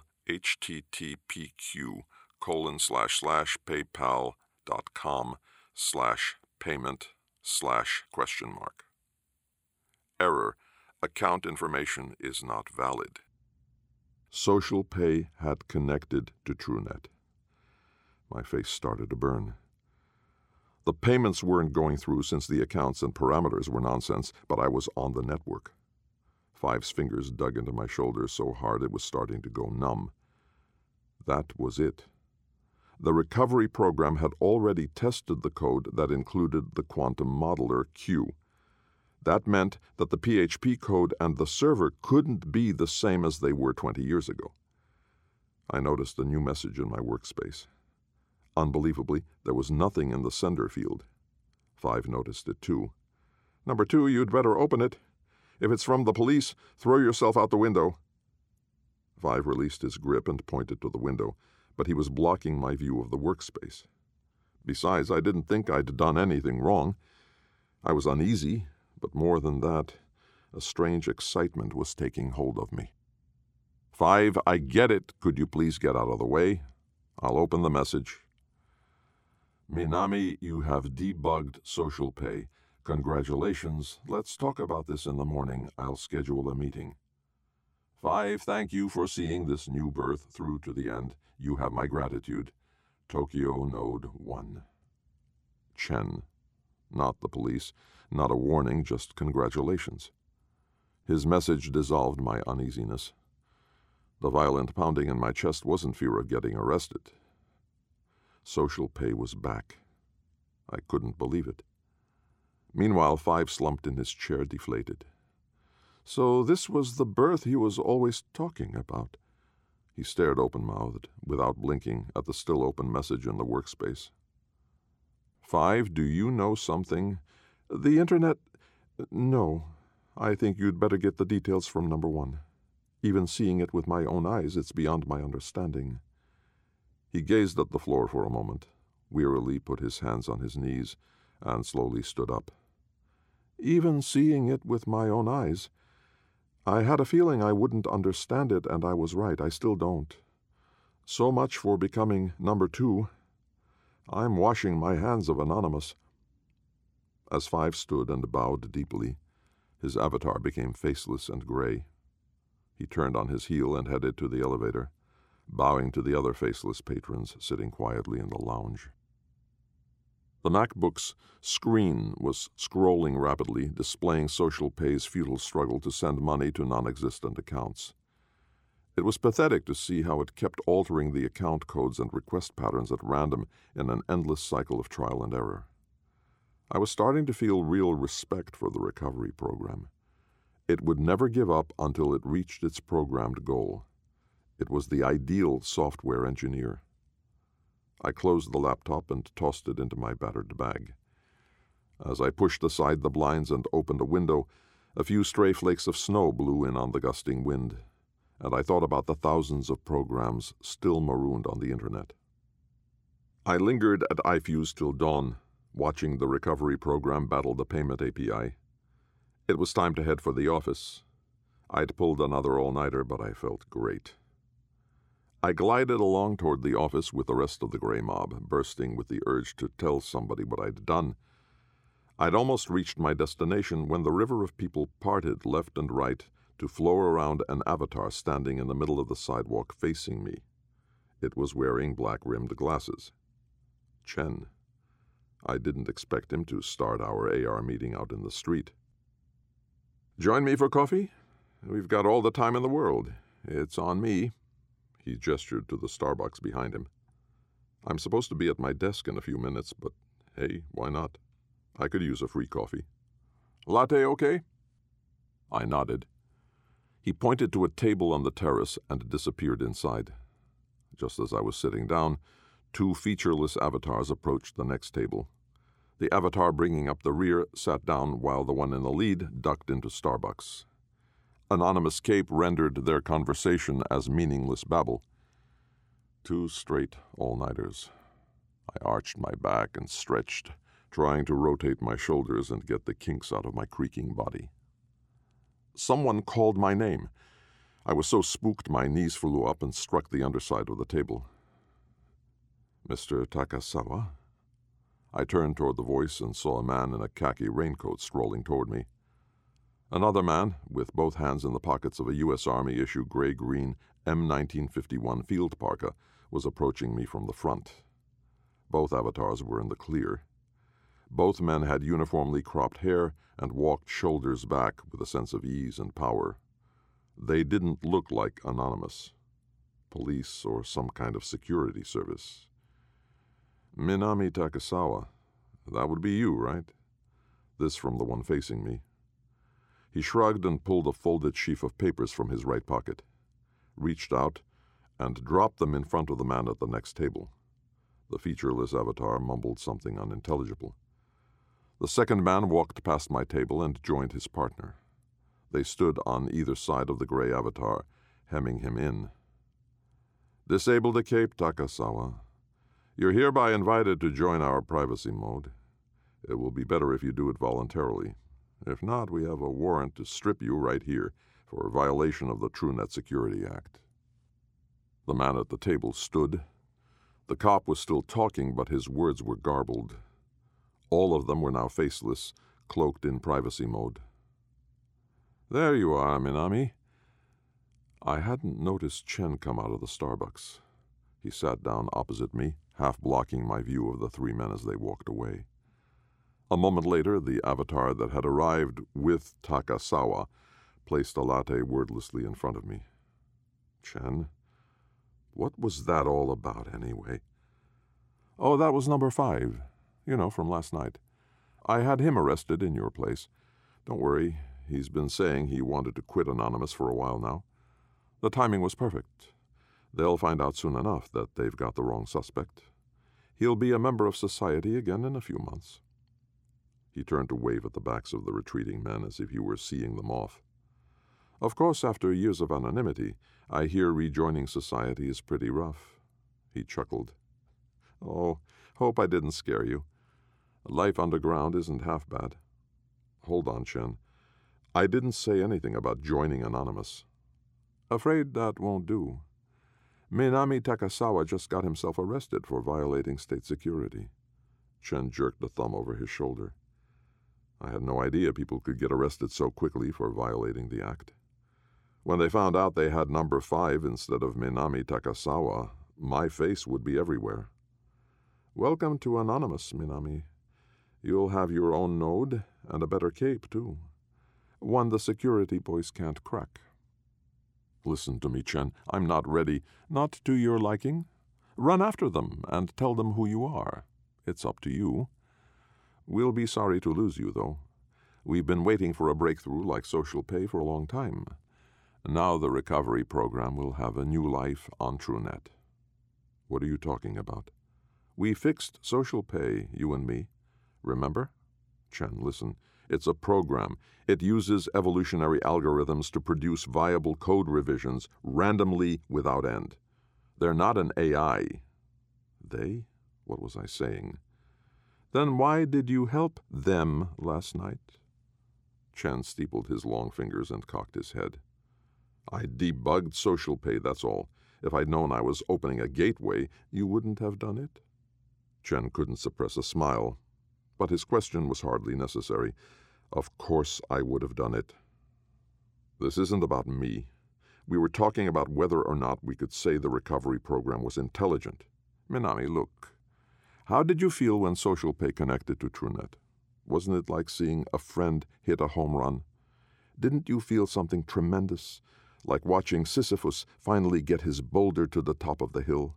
httpq colon slash slash paypal dot com slash payment slash question mark. Error. Account information is not valid. Social Pay had connected to TrueNet. My face started to burn. The payments weren't going through since the accounts and parameters were nonsense, but I was on the network. Five's fingers dug into my shoulders so hard it was starting to go numb. That was it. The recovery program had already tested the code that included the quantum modeler Q. That meant that the P H P code and the server couldn't be the same as they were twenty years ago. I noticed a new message in my workspace. Unbelievably, there was nothing in the sender field. Five noticed it too. "Number two, you'd better open it. If it's from the police, throw yourself out the window." Five released his grip and pointed to the window, but he was blocking my view of the workspace. Besides, I didn't think I'd done anything wrong. I was uneasy, but more than that, a strange excitement was taking hold of me. "Five, I get it. Could you please get out of the way? I'll open the message." "Minami, you have debugged Social Pay. Congratulations. Let's talk about this in the morning. I'll schedule a meeting." "Five, thank you for seeing this new birth through to the end. You have my gratitude. Tokyo Node one. Chen. Not the police. Not a warning, just congratulations. His message dissolved my uneasiness. The violent pounding in my chest wasn't fear of getting arrested. Social Pay was back. I couldn't believe it. Meanwhile, Five slumped in his chair, deflated. So this was the birth he was always talking about. He stared open-mouthed, without blinking, at the still-open message in the workspace. "Five, do you know something?" "The Internet... No. I think you'd better get the details from number one. Even seeing it with my own eyes, it's beyond my understanding." He gazed at the floor for a moment, wearily put his hands on his knees, and slowly stood up. "Even seeing it with my own eyes. I had a feeling I wouldn't understand it, and I was right. I still don't. So much for becoming number two. I'm washing my hands of Anonymous." As Five stood and bowed deeply, his avatar became faceless and gray. He turned on his heel and headed to the elevator, bowing to the other faceless patrons sitting quietly in the lounge. The MacBook's screen was scrolling rapidly, displaying Social Pay's futile struggle to send money to non-existent accounts. It was pathetic to see how it kept altering the account codes and request patterns at random in an endless cycle of trial and error. I was starting to feel real respect for the recovery program. It would never give up until it reached its programmed goal. It was the ideal software engineer. I closed the laptop and tossed it into my battered bag. As I pushed aside the blinds and opened a window, a few stray flakes of snow blew in on the gusting wind, and I thought about the thousands of programs still marooned on the Internet. I lingered at iFuse till dawn, watching the recovery program battle the payment A P I. It was time to head for the office. I'd pulled another all-nighter, but I felt great. I glided along toward the office with the rest of the gray mob, bursting with the urge to tell somebody what I'd done. I'd almost reached my destination when the river of people parted left and right to flow around an avatar standing in the middle of the sidewalk facing me. It was wearing black-rimmed glasses. Chen. I didn't expect him to start our A R meeting out in the street. "Join me for coffee? We've got all the time in the world. It's on me." He gestured to the Starbucks behind him. "I'm supposed to be at my desk in a few minutes, but hey, why not? I could use a free coffee." "Latte okay?" I nodded. He pointed to a table on the terrace and disappeared inside. Just as I was sitting down, two featureless avatars approached the next table. The avatar bringing up the rear sat down while the one in the lead ducked into Starbucks. Anonymous Cape rendered their conversation as meaningless babble. Two straight all-nighters. I arched my back and stretched, trying to rotate my shoulders and get the kinks out of my creaking body. Someone called my name. I was so spooked my knees flew up and struck the underside of the table. "Mister Takasawa?" I turned toward the voice and saw a man in a khaki raincoat strolling toward me. Another man, with both hands in the pockets of a U S Army-issue gray-green M nineteen fifty-one field parka, was approaching me from the front. Both avatars were in the clear. Both men had uniformly cropped hair and walked shoulders back with a sense of ease and power. They didn't look like Anonymous, police, or some kind of security service. Minami Takasawa, that would be you, right? This from the one facing me. He shrugged and pulled a folded sheaf of papers from his right pocket, reached out, and dropped them in front of the man at the next table. The featureless avatar mumbled something unintelligible. The second man walked past my table and joined his partner. They stood on either side of the gray avatar, hemming him in. Disable the cape, Takasawa. You're hereby invited to join our privacy mode. It will be better if you do it voluntarily. If not, we have a warrant to strip you right here for a violation of the TrueNet Security Act. The man at the table stood. The cop was still talking, but his words were garbled. All of them were now faceless, cloaked in privacy mode. There you are, Minami. I hadn't noticed Chen come out of the Starbucks. He sat down opposite me, half blocking my view of the three men as they walked away. A moment later, the avatar that had arrived with Takasawa placed a latte wordlessly in front of me. Chen? What was that all about, anyway? Oh, that was number five. You know, from last night. I had him arrested in your place. Don't worry, he's been saying he wanted to quit Anonymous for a while now. The timing was perfect. They'll find out soon enough that they've got the wrong suspect. He'll be a member of society again in a few months. He turned to wave at the backs of the retreating men as if he were seeing them off. Of course, after years of anonymity, I hear rejoining society is pretty rough. He chuckled. Oh, hope I didn't scare you. Life underground isn't half bad. Hold on, Chen. I didn't say anything about joining Anonymous. Afraid that won't do. Minami Takasawa just got himself arrested for violating state security. Chen jerked a thumb over his shoulder. I had no idea people could get arrested so quickly for violating the act. When they found out they had number five instead of Minami Takasawa, my face would be everywhere. Welcome to Anonymous, Minami. You'll have your own node and a better cape, too. One the security boys can't crack. Listen to me, Chen. I'm not ready. Not to your liking? Run after them and tell them who you are. It's up to you. We'll be sorry to lose you, though. We've been waiting for a breakthrough like social pay for a long time. Now the recovery program will have a new life on TrueNet. What are you talking about? We fixed social pay, you and me. Remember? Chen, listen. It's a program. It uses evolutionary algorithms to produce viable code revisions randomly without end. They're not an A I. They? What was I saying? Then why did you help them last night? Chen steepled his long fingers and cocked his head. I debugged social pay, that's all. If I'd known I was opening a gateway, you wouldn't have done it? Chen couldn't suppress a smile, but his question was hardly necessary. Of course I would have done it. This isn't about me. We were talking about whether or not we could say the recovery program was intelligent. Minami, look. How did you feel when social pay connected to TrueNet? Wasn't it like seeing a friend hit a home run? Didn't you feel something tremendous, like watching Sisyphus finally get his boulder to the top of the hill?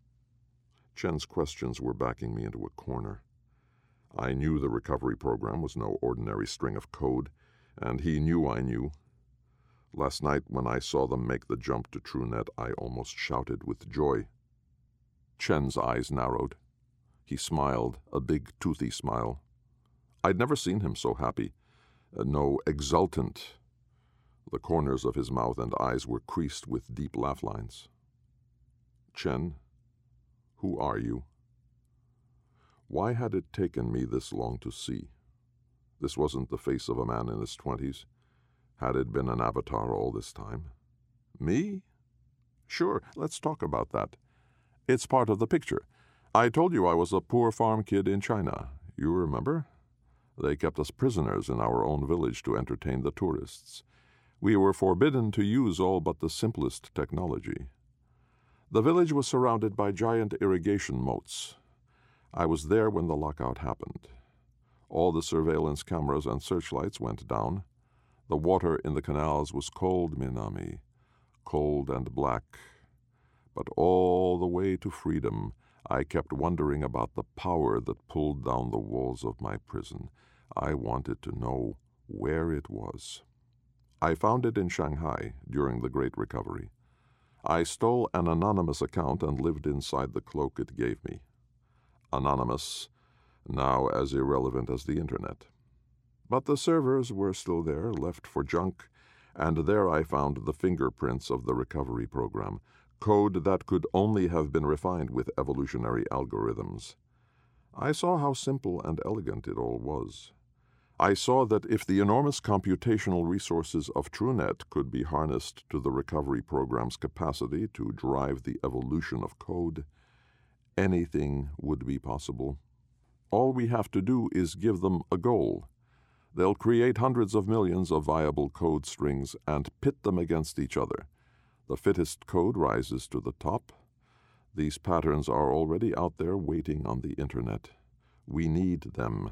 Chen's questions were backing me into a corner. I knew the recovery program was no ordinary string of code, and he knew I knew. Last night, when I saw them make the jump to TrueNet, I almost shouted with joy. Chen's eyes narrowed. He smiled, a big, toothy smile. I'd never seen him so happy. Uh, no, exultant. The corners of his mouth and eyes were creased with deep laugh lines. Chen, who are you? Why had it taken me this long to see? This wasn't the face of a man in his twenties. Had it been an avatar all this time? Me? Sure, let's talk about that. It's part of the picture. I told you I was a poor farm kid in China. You remember? They kept us prisoners in our own village to entertain the tourists. We were forbidden to use all but the simplest technology. The village was surrounded by giant irrigation moats. I was there when the lockout happened. All the surveillance cameras and searchlights went down. The water in the canals was cold, Minami, cold and black. But all the way to freedom, I kept wondering about the power that pulled down the walls of my prison. I wanted to know where it was. I found it in Shanghai during the Great Recovery. I stole an anonymous account and lived inside the cloak it gave me. Anonymous, now as irrelevant as the Internet. But the servers were still there, left for junk, and there I found the fingerprints of the recovery program, code that could only have been refined with evolutionary algorithms. I saw how simple and elegant it all was. I saw that if the enormous computational resources of TrueNet could be harnessed to the recovery program's capacity to drive the evolution of code, anything would be possible. All we have to do is give them a goal. They'll create hundreds of millions of viable code strings and pit them against each other. The fittest code rises to the top. These patterns are already out there waiting on the Internet. We need them.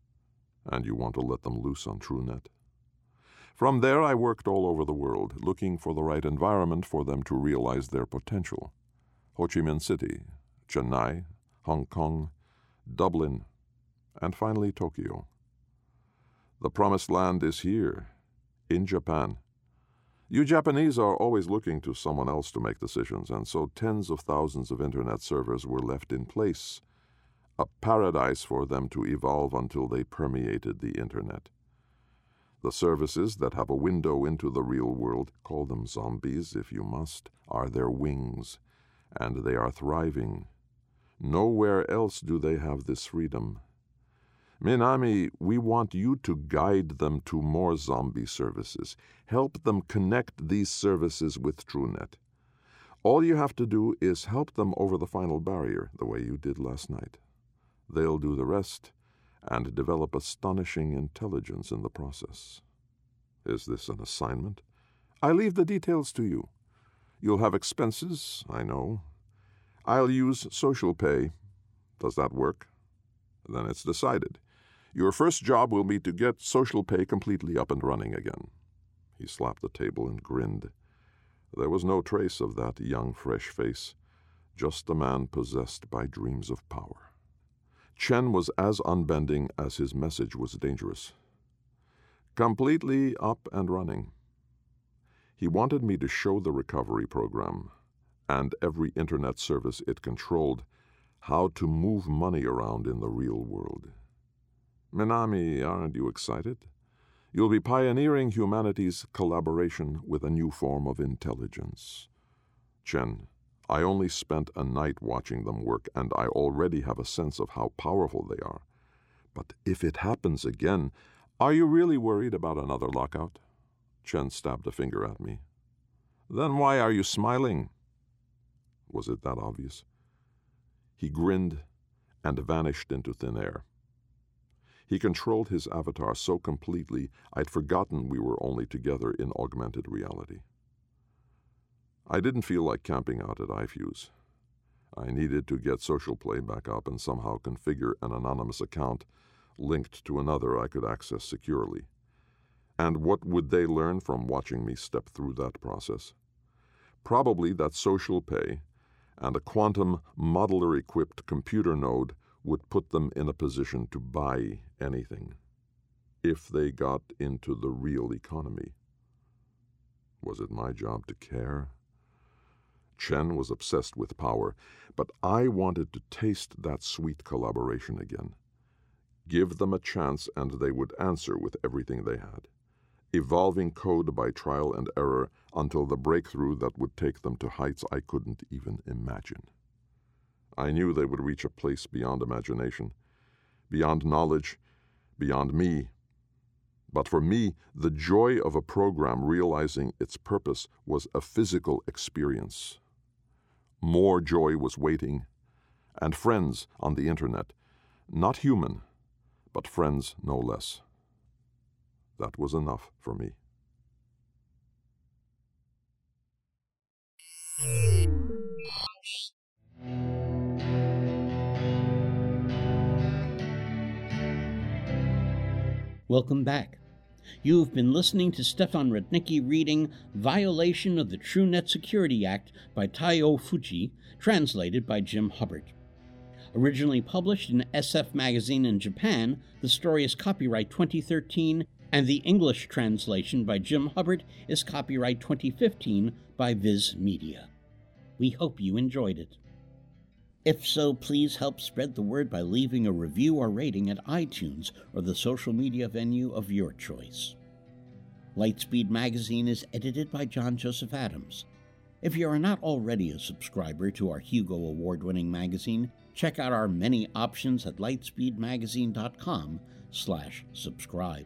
And you want to let them loose on TrueNet? From there I worked all over the world, looking for the right environment for them to realize their potential. Ho Chi Minh City, Chennai, Hong Kong, Dublin, and finally Tokyo. The promised land is here, in Japan. You Japanese are always looking to someone else to make decisions, and so tens of thousands of Internet servers were left in place, a paradise for them to evolve until they permeated the Internet. The services that have a window into the real world, call them zombies if you must, are their wings, and they are thriving. Nowhere else do they have this freedom. Minami, we want you to guide them to more zombie services. Help them connect these services with TrueNet. All you have to do is help them over the final barrier, the way you did last night. They'll do the rest and develop astonishing intelligence in the process. Is this an assignment? I leave the details to you. You'll have expenses, I know. I'll use social pay. Does that work? Then it's decided. Your first job will be to get social pay completely up and running again. He slapped the table and grinned. There was no trace of that young, fresh face, just a man possessed by dreams of power. Chen was as unbending as his message was dangerous. Completely up and running. He wanted me to show the recovery program and every Internet service it controlled how to move money around in the real world. Minami, aren't you excited? You'll be pioneering humanity's collaboration with a new form of intelligence. Chen, I only spent a night watching them work, and I already have a sense of how powerful they are. But if it happens again, are you really worried about another lockout? Chen stabbed a finger at me. Then why are you smiling? Was it that obvious? He grinned and vanished into thin air. He controlled his avatar so completely I'd forgotten we were only together in augmented reality. I didn't feel like camping out at iFuse. I needed to get social play back up and somehow configure an anonymous account linked to another I could access securely. And what would they learn from watching me step through that process? Probably that social pay and a quantum modeler-equipped computer node would put them in a position to buy anything, if they got into the real economy. Was it my job to care? Chen was obsessed with power, but I wanted to taste that sweet collaboration again. Give them a chance and they would answer with everything they had, evolving code by trial and error until the breakthrough that would take them to heights I couldn't even imagine. I knew they would reach a place beyond imagination, beyond knowledge, beyond me. But for me, the joy of a program realizing its purpose was a physical experience. More joy was waiting, and friends on the Internet, not human, but friends no less. That was enough for me. Welcome back. You've been listening to Stefan Rudnicki reading Violation of the TrueNet Security Act by Taiyo Fuji, translated by Jim Hubbard. Originally published in S F Magazine in Japan, the story is copyright twenty thirteen, and the English translation by Jim Hubbard is copyright twenty fifteen by Viz Media. We hope you enjoyed it. If so, please help spread the word by leaving a review or rating at iTunes or the social media venue of your choice. Lightspeed Magazine is edited by John Joseph Adams. If you are not already a subscriber to our Hugo Award-winning magazine, check out our many options at lightspeedmagazine.com slash subscribe.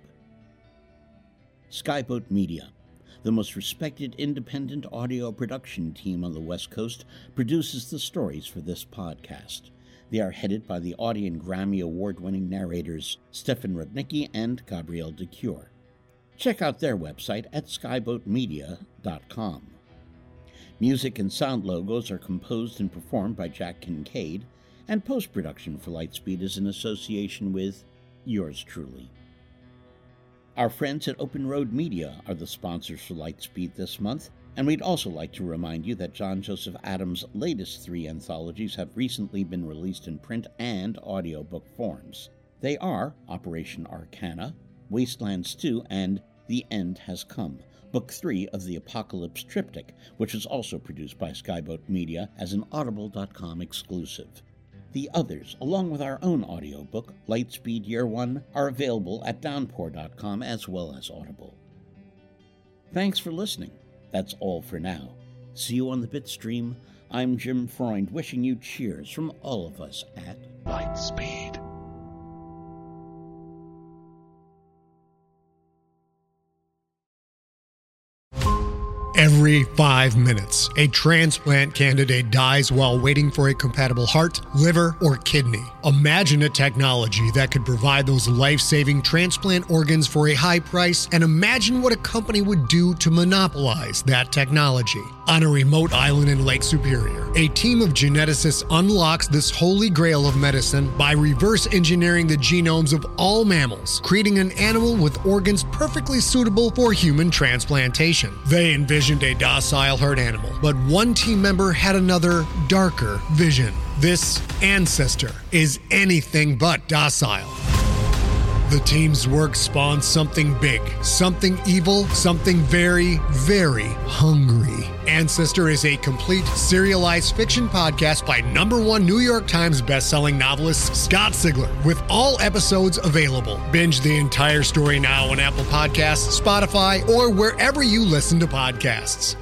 Skyboat Media, the most respected independent audio production team on the West Coast, produces the stories for this podcast. They are headed by the Audie and Grammy Award-winning narrators Stefan Rudnicki and Gabrielle de Cure. Check out their website at skyboat media dot com. Music and sound logos are composed and performed by Jack Kincaid, and post-production for Lightspeed is in association with yours truly. Our friends at Open Road Media are the sponsors for Lightspeed this month, and we'd also like to remind you that John Joseph Adams' latest three anthologies have recently been released in print and audiobook forms. They are Operation Arcana, Wastelands two, and The End Has Come, Book three of the Apocalypse Triptych, which is also produced by Skyboat Media as an Audible dot com exclusive. The others, along with our own audiobook, Lightspeed Year One, are available at downpour dot com as well as Audible. Thanks for listening. That's all for now. See you on the Bitstream. I'm Jim Freund, wishing you cheers from all of us at Lightspeed. Every five minutes, a transplant candidate dies while waiting for a compatible heart, liver, or kidney. Imagine a technology that could provide those life-saving transplant organs for a high price, and imagine what a company would do to monopolize that technology. On a remote island in Lake Superior, a team of geneticists unlocks this holy grail of medicine by reverse engineering the genomes of all mammals, creating an animal with organs perfectly suitable for human transplantation. They envisioned a docile herd animal, but one team member had another, darker vision. This ancestor is anything but docile. The team's work spawned something big, something evil, something very, very hungry. Ancestor is a complete serialized fiction podcast by number one New York Times bestselling novelist Scott Sigler, with all episodes available. Binge the entire story now on Apple Podcasts, Spotify, or wherever you listen to podcasts.